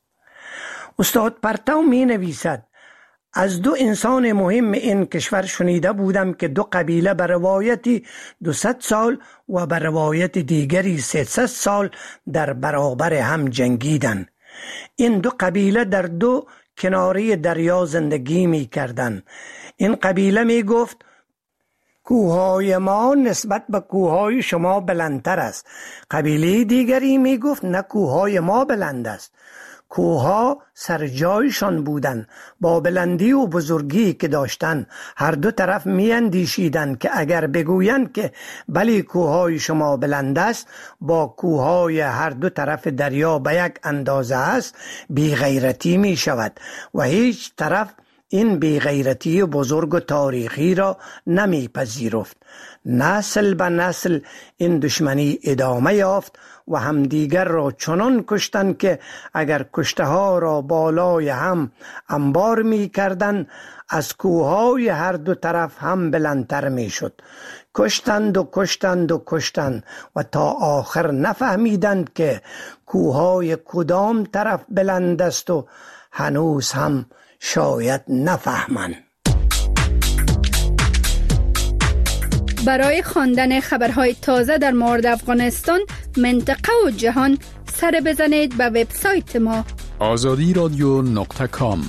استاد پرتو می نویسد: از دو انسان مهم این کشور شنیده بودم که دو قبیله به روایتی دویست سال و به روایت دیگری سیصد سال در برابر هم جنگیدند. این دو قبیله در دو کناره دریا زندگی می کردند. این قبیله می گفت کوههای ما نسبت به کوههای شما بلندتر است. قبیله دیگری می گفت نه، کوههای ما بلند است. کوهها سر جایشان بودند. با بلندی و بزرگی که داشتند هر دو طرف می اندیشیدند که اگر بگویند که بلی کوههای شما بلند است، با کوههای هر دو طرف دریا به یک اندازه است، بی غیرتی می شود و هیچ طرف این بیغیرتی بزرگ و تاریخی را نمی پذیرفت. نسل به نسل این دشمنی ادامه یافت و همدیگر را چنان کشتند که اگر کشته ها را بالای هم انبار می کردند، از کوههای هر دو طرف هم بلندتر می شد. کشتند و کشتند و کشتند و تا آخر نفهمیدند که کوههای کدام طرف بلند است و هنوز هم شاید نفهمند. برای خواندن خبرهای تازه در مورد افغانستان، منطقه و جهان سر بزنید به وبسایت ما آزادی رادیو نقطه کام.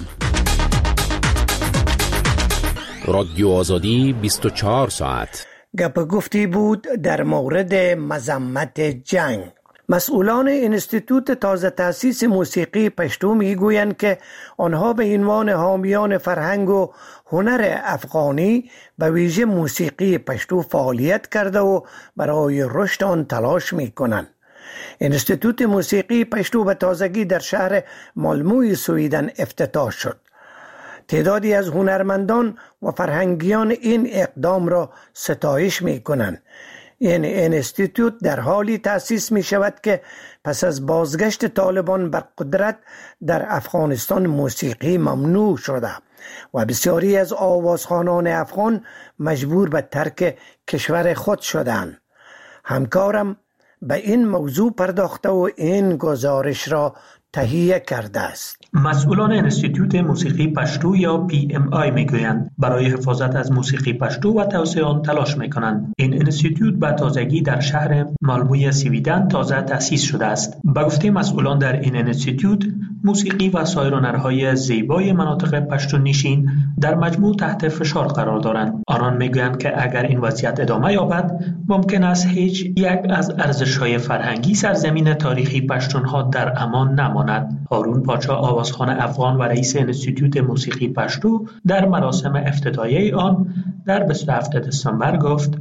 رادیو آزادی بیست و چهار ساعت. گپ گفتی بود در مورد مذمت جنگ. مسئولان انستیتوت تازه تأسیس موسیقی پشتو میگویند که آنها به عنوان حامیان فرهنگ و هنر افغانی به ویژه موسیقی پشتو فعالیت کرده و برای رشد آن تلاش میکنند. انستیتوت موسیقی پشتو به تازگی در شهر مالموی سویدن افتتاح شد. تعدادی از هنرمندان و فرهنگیان این اقدام را ستایش میکنند. این انستیتوت در حالی تأسیس می شود که پس از بازگشت طالبان بر قدرت در افغانستان موسیقی ممنوع شده و بسیاری از آوازخوانان افغان مجبور به ترک کشور خود شدند. همکارم به این موضوع پرداخته و این گزارش را تهیه کرده است. مسئولان انستیتوت موسیقی پشتو یا پی ام آی میگویند برای حفاظت از موسیقی پشتو و توسعه آن تلاش میکنند. این انستیتوت به تازگی در شهر مالموی سویدن تازه تأسیس شده است. به گفته مسئولان در این انستیتوت، موسیقی و سایر هنرهای زیبای مناطق پشتو نشین در مجموع تحت فشار قرار دارند. آنان میگویند که اگر این وضعیت ادامه یابد، ممکن است هیچ یک از ارزش‌های فرهنگی سرزمین تاریخی پشتونها در امان نماند. هارون پاچا آوازخوان افغان و رئیس انستیتوت موسیقی پشتو در مراسم افتتاحیه آن در بیست و هفتم دسامبر گفت: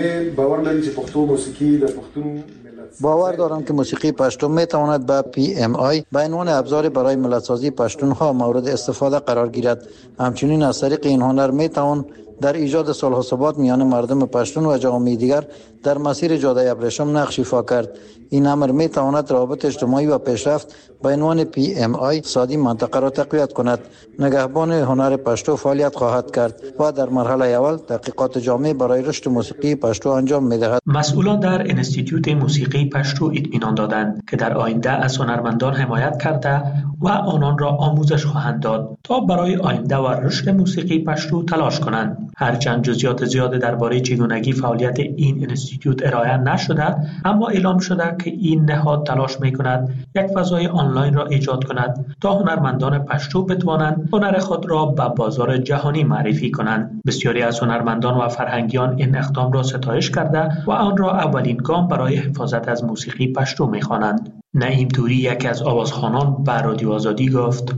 باور دارم که موسیقی پشتو می تواند به پی ام آی به عنوان ابزار برای ملت‌سازی پشتونها مورد استفاده قرار گیرد. همچنین از طریق این هنر می توان در ایجاد صلح و ثبات میان مردم پشتون و جامعه دیگر در مسیر جاده ابریشم نقش ایفا کرد. این امر می تواند روابط اجتماعی و پیشرفت به عنوان پی ام آی سادی منطقه را تقویت کند. نگهبان هنر پشتو فعالیت خواهد کرد و در مرحله اول تحقیقات جامع برای رشد موسیقی پشتو انجام می دهد. مسئولان در انستیتوت موسیقی پشتو اطمینان دادند که در آینده از هنرمندان حمایت کرده و آنان را آموزش خواهند داد تا برای آینده و رشد موسیقی پشتو تلاش کنند. هرچند جزئیات زیاد درباره چگونگی فعالیت این انستیتوت ارائه نشده، اما اعلام شده که این نهاد تلاش می‌کند یک فضای آنلاین را ایجاد کند تا هنرمندان پشتو بتوانند هنر خود را به بازار جهانی معرفی کنند. بسیاری از هنرمندان و فرهنگیان این اقدام را ستایش کرده و آن را اولین گام برای حفاظت از موسیقی پشتو می‌خوانند. نعیم توری، یکی از آوازخوانان، به رادیو آزادی گفت: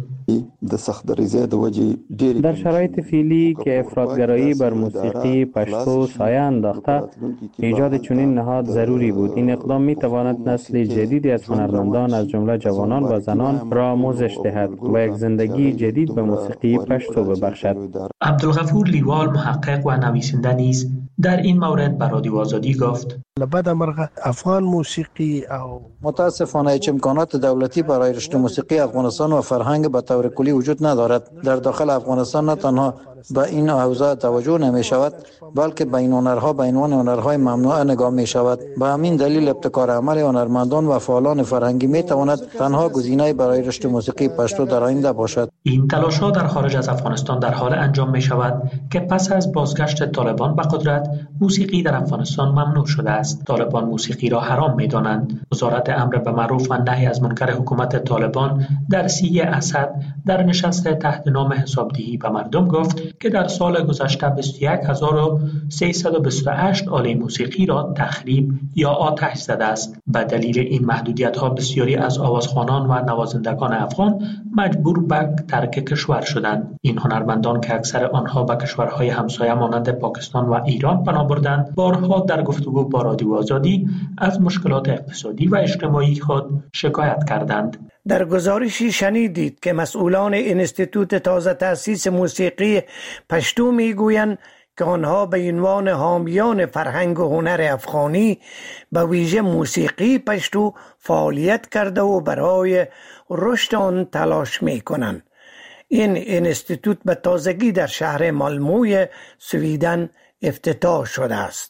در شرایط فعلی که افراط‌گرایی بر موسیقی پشتو سایه انداخته، ایجاد چنین نهاد ضروری بود. این اقدام می تواند نسل جدیدی از هنرمندان از جمله جوانان و زنان را آموزش دهد و یک زندگی جدید به موسیقی پشتو ببخشد. عبدالغفور لیوال، محقق و نویسنده نیز در این مورد به رادیو آزادی گفت: افغان موسیقی او متاسفانه هیچ امکانات دولتی برای رشد موسیقی افغانستان و فرهنگ به طور کلی وجود ندارد. در داخل افغانستان نه تنها به این حوزه توجه نمی شود، بلکه به این هنرها به عنوان هنرهای ممنوعه نگاه می شود. به همین دلیل ابتکار عمل هنرمندان و فعالان فرهنگی می تواند تنها گزینه برای رشد موسیقی پشتو در آینده باشد. این تلاش ها در خارج از افغانستان در حال انجام می شود که پس از بازگشت طالبان به قدرت، موسیقی در افغانستان ممنوع شده است. طالبان موسیقی را حرام می دانند. وزارت امر به معروف و نهی از منکر حکومت طالبان در سیه اسد در نشست تحت نام حسابدهی به مردم گفت که در سال گذشته بیست و یک هزار و سیصد و بیست و هشت آله موسیقی را تخریب یا آتش زده است. به دلیل این محدودیت ها بسیاری از آوازخوانان و نوازندگان افغان مجبور به ترک کشور شدند. این هنرمندان که اکثر آنها به کشورهای همسایه مانند پاکستان و ایران پناه بردند، بارها در گفتگو با رادیو آزادی از مشکلات اقتصادی و اجتماعی خود شکایت کردند. در گزارشی شنیدید که مسئولان انستیتوت تازه تأسیس موسیقی پشتو میگویند که آنها به عنوان حامیان فرهنگ و هنر افغانی به ویژه موسیقی پشتو فعالیت کرده و برای رشد آن تلاش میکنند. این انستیتوت به تازگی در شهر مالموی سویدن افتتاح شده است.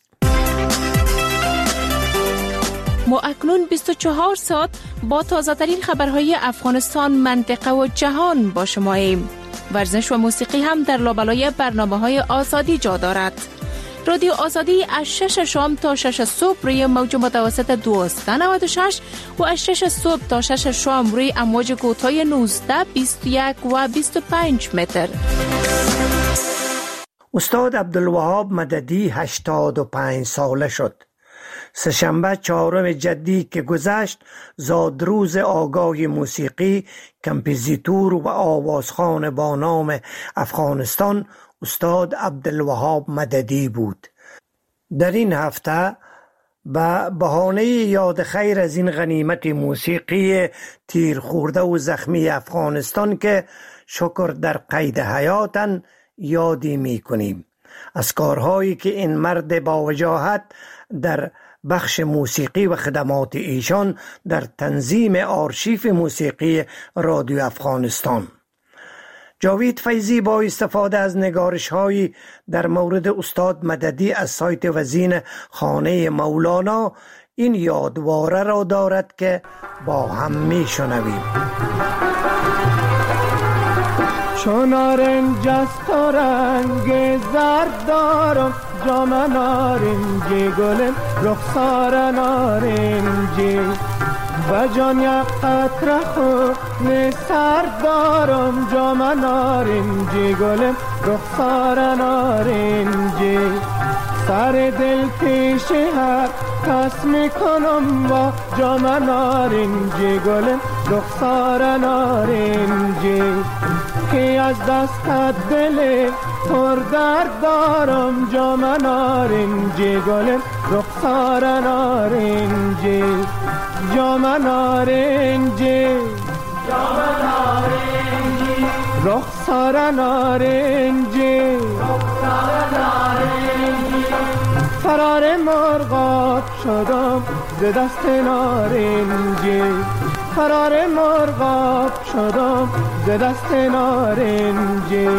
ما اکنون بیست و چهار ساعت با تازه ترین خبرهای افغانستان، منطقه و جهان با شماییم. ورزش و موسیقی هم در لابلای برنامه‌های آزادی جا دارد. رادیو آزادی از شش شام تا شش صبح روی موج متوسط دویست و نود و شش و از شش صبح تا شش شام روی امواج کوتاه نوزده، بیست و یک و بیست و پنج متر. استاد عبدالوهاب مددی هشتاد و پنج ساله شد. سه‌شنبه چهارم جدی که گذشت زادروز آگاه موسیقی، کمپوزیتور و آوازخوان با نام افغانستان استاد عبدالوهاب مددی بود. در این هفته به بهانه یاد خیر از این غنیمت موسیقی تیر خورده و زخمی افغانستان که شکر در قید حیاتن یادی می کنیم از کارهایی که این مرد با وجاهت در بخش موسیقی و خدمات ایشان در تنظیم آرشیف موسیقی رادیو افغانستان. جاوید فیضی با استفاده از نگارش های در مورد استاد مددی از سایت وزین خانه مولانا این یادواره را دارد که با هم می شنویم. چون نارنج است و رنگ زرد دارم، جام نارنجی گل رخسار نارنجی، و جان یک قطره خون سرد دارم، جام نارنجی گل رخسار نارنجی، سر دل پیش هر کس میکنم و جام نارنجی گل رخسار نارنجی، که از دست دل پر درد دارم، جام نارنجی گل رخسار نارنجی، جام نارنجی جام نارنجی رخسار نارنجی رخسار نارنجی، فرار مرغاب شدم ز دست نارنجی، فرار مرغاب شدم ز دست نارنجی.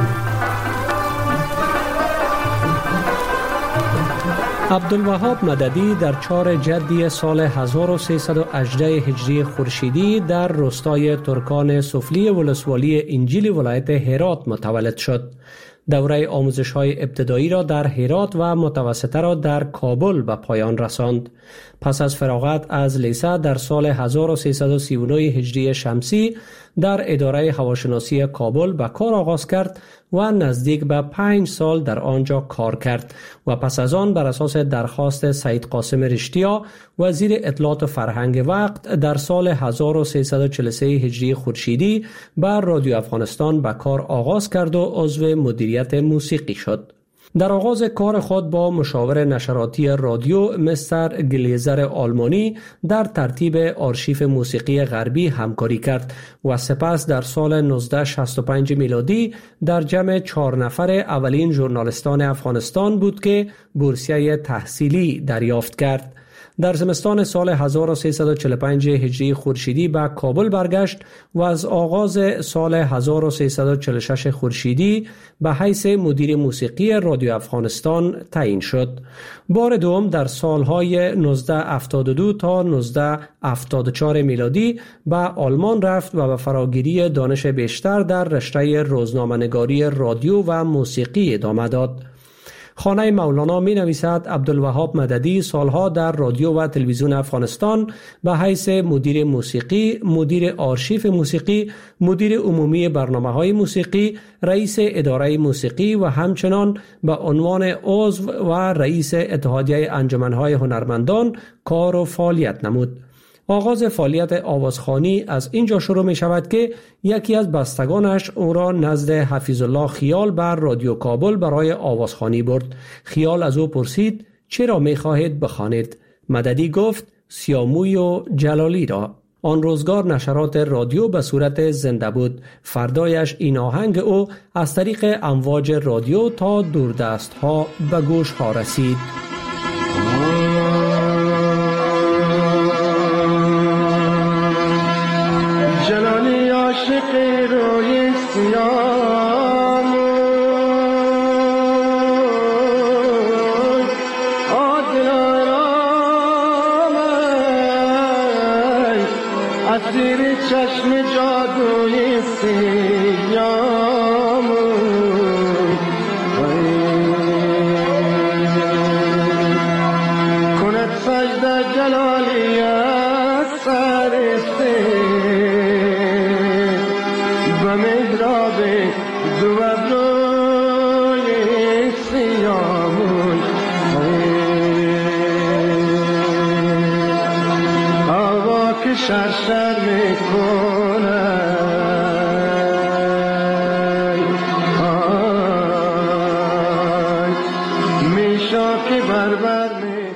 عبدالوهاب مددی در چهار جدی سال هزار و سیصد و هجده هجری خورشیدی در روستای ترکان سفلی ولسوالی انجیل ولایت هرات متولد شد. دوره آموزش‌های ابتدایی را در هرات و متوسطه را در کابل به پایان رساند. پس از فراغت از لیسه در سال هزار و سیصد و سی و نه هجری شمسی در اداره هواشناسی کابل به کار آغاز کرد و نزدیک به پنج سال در آنجا کار کرد و پس از آن بر اساس درخواست سید قاسم رشتیا وزیر اطلاعات و فرهنگ وقت در سال هزار و سیصد و چهل و سه هجری خورشیدی بر رادیو افغانستان به کار آغاز کرد و عضو مدیریت موسیقی شد. در آغاز کار خود با مشاور نشراتی رادیو مستر گلیزر آلمانی در ترتیب آرشیف موسیقی غربی همکاری کرد و سپس در سال نوزده شصت و پنج میلادی در جمع چهار نفر اولین ژورنالیستان افغانستان بود که بورسیه تحصیلی دریافت کرد. در زمستان سال هزار و سیصد و چهل و پنج هجری خورشیدی به کابل برگشت و از آغاز سال هزار و سیصد و چهل و شش خورشیدی به حیث مدیر موسیقی رادیو افغانستان تعیین شد. بار دوم در سالهای نوزده هفتاد و دو تا نوزده هفتاد و چهار میلادی به آلمان رفت و به فراگیری دانش بیشتر در رشته روزنامه‌نگاری رادیو و موسیقی ادامه داد. خانه مولانا می نویسد عبدالوهاب مددی سالها در رادیو و تلویزیون افغانستان به حیث مدیر موسیقی، مدیر آرشیف موسیقی، مدیر عمومی برنامه‌های موسیقی، رئیس اداره موسیقی و همچنان به عنوان عضو و رئیس اتحادیه انجمن‌های هنرمندان کار و فعالیت نمود. آغاز فعالیت آوازخوانی از اینجا شروع می شود که یکی از بستگانش او را نزد حفیظ الله خیال بر رادیو کابل برای آوازخوانی برد. خیال از او پرسید چرا می خواهید بخوانید؟ مددی گفت سیاموی و جلالی را. آن روزگار نشرات رادیو به صورت زنده بود. فردایش این آهنگ او از طریق امواج رادیو تا دوردست ها به گوش ها رسید. جلالی عاشق روی سیام عادل آرام اسیر چشم جادوی سیام کند سجده جلالی از سر شرشر میکنه میشا که بربر میکنه.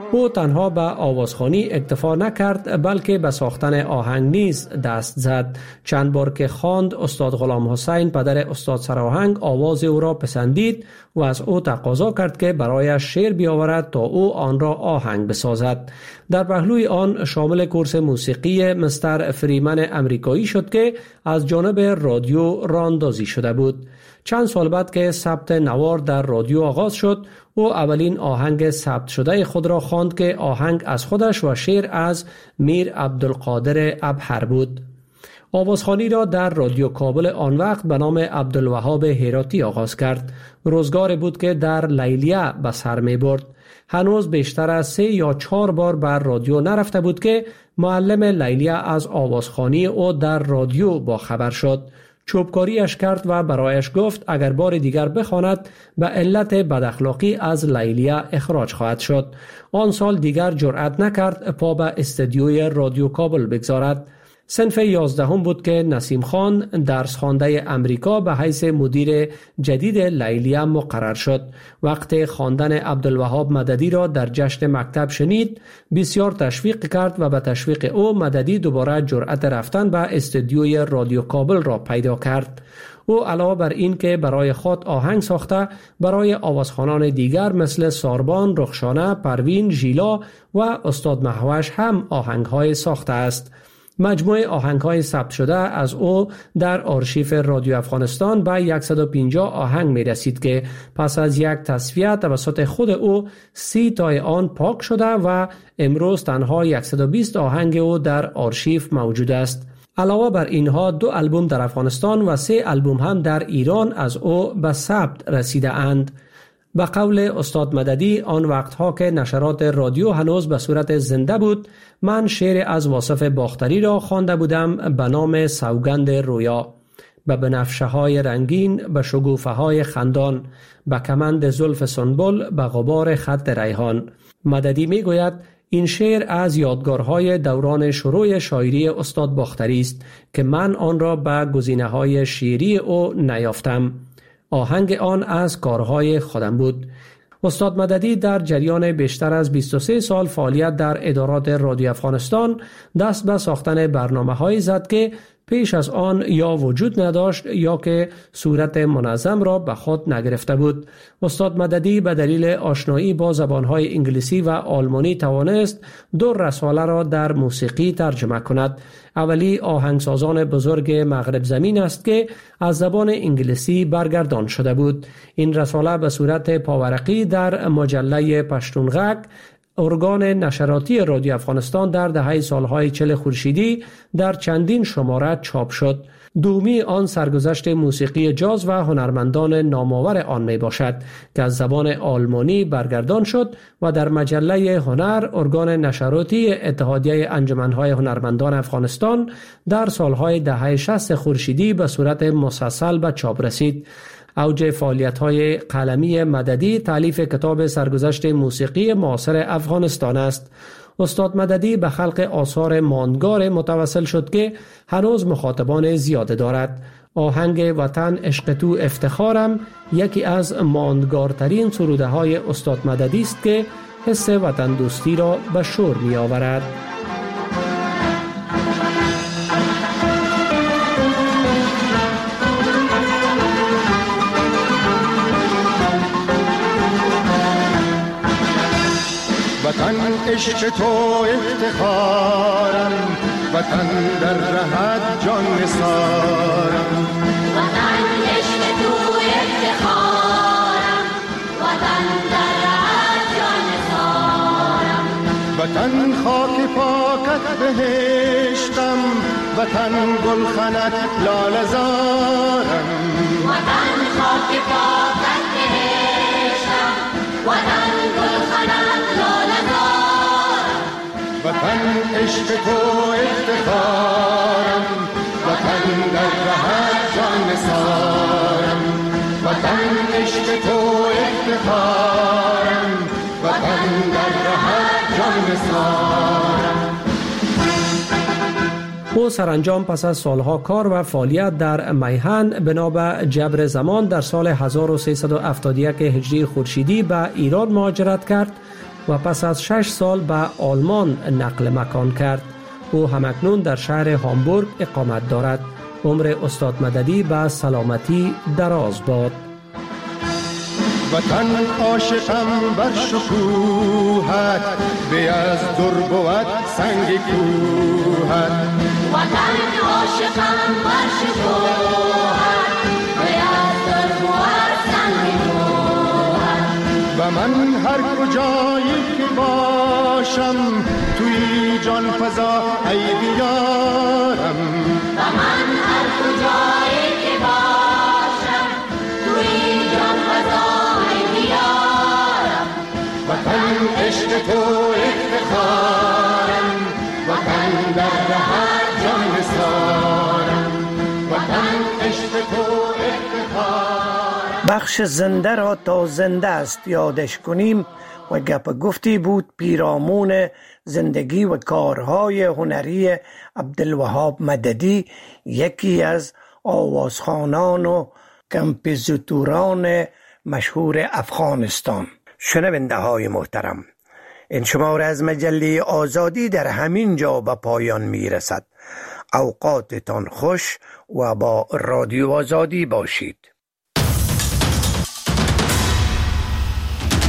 او تنها به آوازخوانی اکتفا نکرد بلکه به ساختن آهنگ نیز دست زد. چند بار که خواند استاد غلام حسین پدر استاد سرآهنگ آواز او را پسندید و از او تقاضا کرد که برایش شعر بیاورد تا او آن را آهنگ بسازد. در پهلوی آن شامل کورس موسیقی مستر فریمن امریکایی شد که از جانب رادیو راه‌اندازی شده بود. چند سال بعد که ثبت نوار در رادیو آغاز شد، او اولین آهنگ ثبت شده خود را خواند که آهنگ از خودش و شعر از میر عبدالقادر ابحر بود. آوازخوانی را در رادیو کابل آن وقت به نام عبدالوهاب هراتی آغاز کرد. روزگاری بود که در لیلیه به سر می برد. هنوز بیشتر از سه یا چهار بار بر رادیو نرفته بود که معلم لیلیه از آوازخوانی او در رادیو با خبر شد. چوبکاریش کرد و برایش گفت اگر بار دیگر بخواند به علت بداخلاقی از لیلیه اخراج خواهد شد. آن سال دیگر جرأت نکرد پا به استدیوی رادیو کابل بگذارد. صنف یازدهم بود که نسیم خان درس خوانده امریکا به حیث مدیر جدید لیلیه مقرر شد. وقت خواندن عبدالوهاب مددی را در جشن مکتب شنید، بسیار تشویق کرد و به تشویق او مددی دوباره جرأت رفتن به استدیوی رادیو کابل را پیدا کرد. او علاوه بر این که برای خود آهنگ ساخته، برای آوازخوانان دیگر مثل ساربان، رخشانه، پروین، ژیلا و استاد مهوش هم آهنگ‌های ساخته است. مجموعه آهنگ‌های ثبت شده از او در آرشیف رادیو افغانستان به صد و پنجاه آهنگ می رسید که پس از یک تصفیه توسط خود او سی تای آن پاک شده و امروز تنها صد و بیست آهنگ او در آرشیف موجود است. علاوه بر اینها دو البوم در افغانستان و سه البوم هم در ایران از او به ثبت رسیده اند. به قول استاد مددی، آن وقتها که نشرات رادیو هنوز به صورت زنده بود، من شعر از واصف باختری را خوانده بودم به نام سوگند رویا. به بنفشه های رنگین، به شگوفه های خندان، به کمند زلف سنبل، به غبار خط ریحان. مددی می گوید این شعر از یادگارهای دوران شروع شاعری استاد باختری است که من آن را به گزینه‌های شعری او نیافتم. آهنگ آن از کارهای خودم بود. استاد مددی در جریان بیشتر از بیست و سه سال فعالیت در ادارات رادیو افغانستان دست به ساختن برنامه‌هایی زد که پیش از آن یا وجود نداشت یا که صورت منظم را به خود نگرفته بود. استاد مددی به دلیل آشنایی با زبانهای انگلیسی و آلمانی توانست دو رساله را در موسیقی ترجمه کند. اولی آهنگسازان بزرگ مغرب زمین است که از زبان انگلیسی برگردان شده بود. این رساله به صورت پاورقی در مجله پشتونغک، ارگان نشراتی رادیو افغانستان، در دهه سالهای چل خورشیدی در چندین شماره چاپ شد. دومی آن سرگذشت موسیقی جاز و هنرمندان نامآور آن می باشد که از زبان آلمانی برگردان شد و در مجله هنر، ارگان نشراتی اتحادیه انجمنهای هنرمندان افغانستان، در سالهای دهه شصت خورشیدی به صورت مسلسل به چاپ رسید. اوج فعالیت‌های قلمی مددی تالیف کتاب سرگذشت موسیقی معاصر افغانستان است. استاد مددی به خلق آثار ماندگار متوسل شد که هنوز مخاطبان زیاده دارد. آهنگ وطن عشق تو افتخارم یکی از ماندگارترین سروده‌های استاد مددی است که حس وطن دوستی را به شور می‌آورد. وطن عشق تو افتخارم، وطن در رهت جان نثارم. وطن عشق تو افتخارم، وطن در رهت جان نثارم. وطن خاک پاکت بهشتم، وطن گلخنت لاله زارم. وطن خاک پاکت بهشتم، وطن گلخنت لاله زارم. وطن عشق تو افتخارم، وطن در رهت جان نثارم. وطن عشق تو افتخارم، وطن در رهت جان نثارم. او سرانجام پس از سالها کار و فعالیت در میهن بنا به جبر زمان در سال هزار و سیصد و هفتاد و یک هجری خورشیدی به ایران مهاجرت کرد و پس از شش سال به آلمان نقل مکان کرد. او همکنون در شهر هامبورگ اقامت دارد. عمر استاد مددی به سلامتی دراز باد. وطن عاشقم بر شکوهت، به از در بود سنگ کوهت. وطن عاشقم بر شکوهت، به از در بود سنگ کوهت. و من هر کجایی که باشم توی جان فضا ای بیارم. و من هر کجایی که باشم توی جان فضا وطن عشق تو افتخارم، وطن در هر جان نثارم. وطن عشق تو افتخارم. بخش زنده را تا زنده است یادش کنیم و گپ گفتی بود پیرامون زندگی و کارهای هنری عبدالوهاب مددی، یکی از آوازخوانان و کمپوزیتوران مشهور افغانستان. شنونده های محترم، این شماره از مجله آزادی در همین جا به پایان می رسد. اوقاتتان خوش و با رادیو آزادی باشید.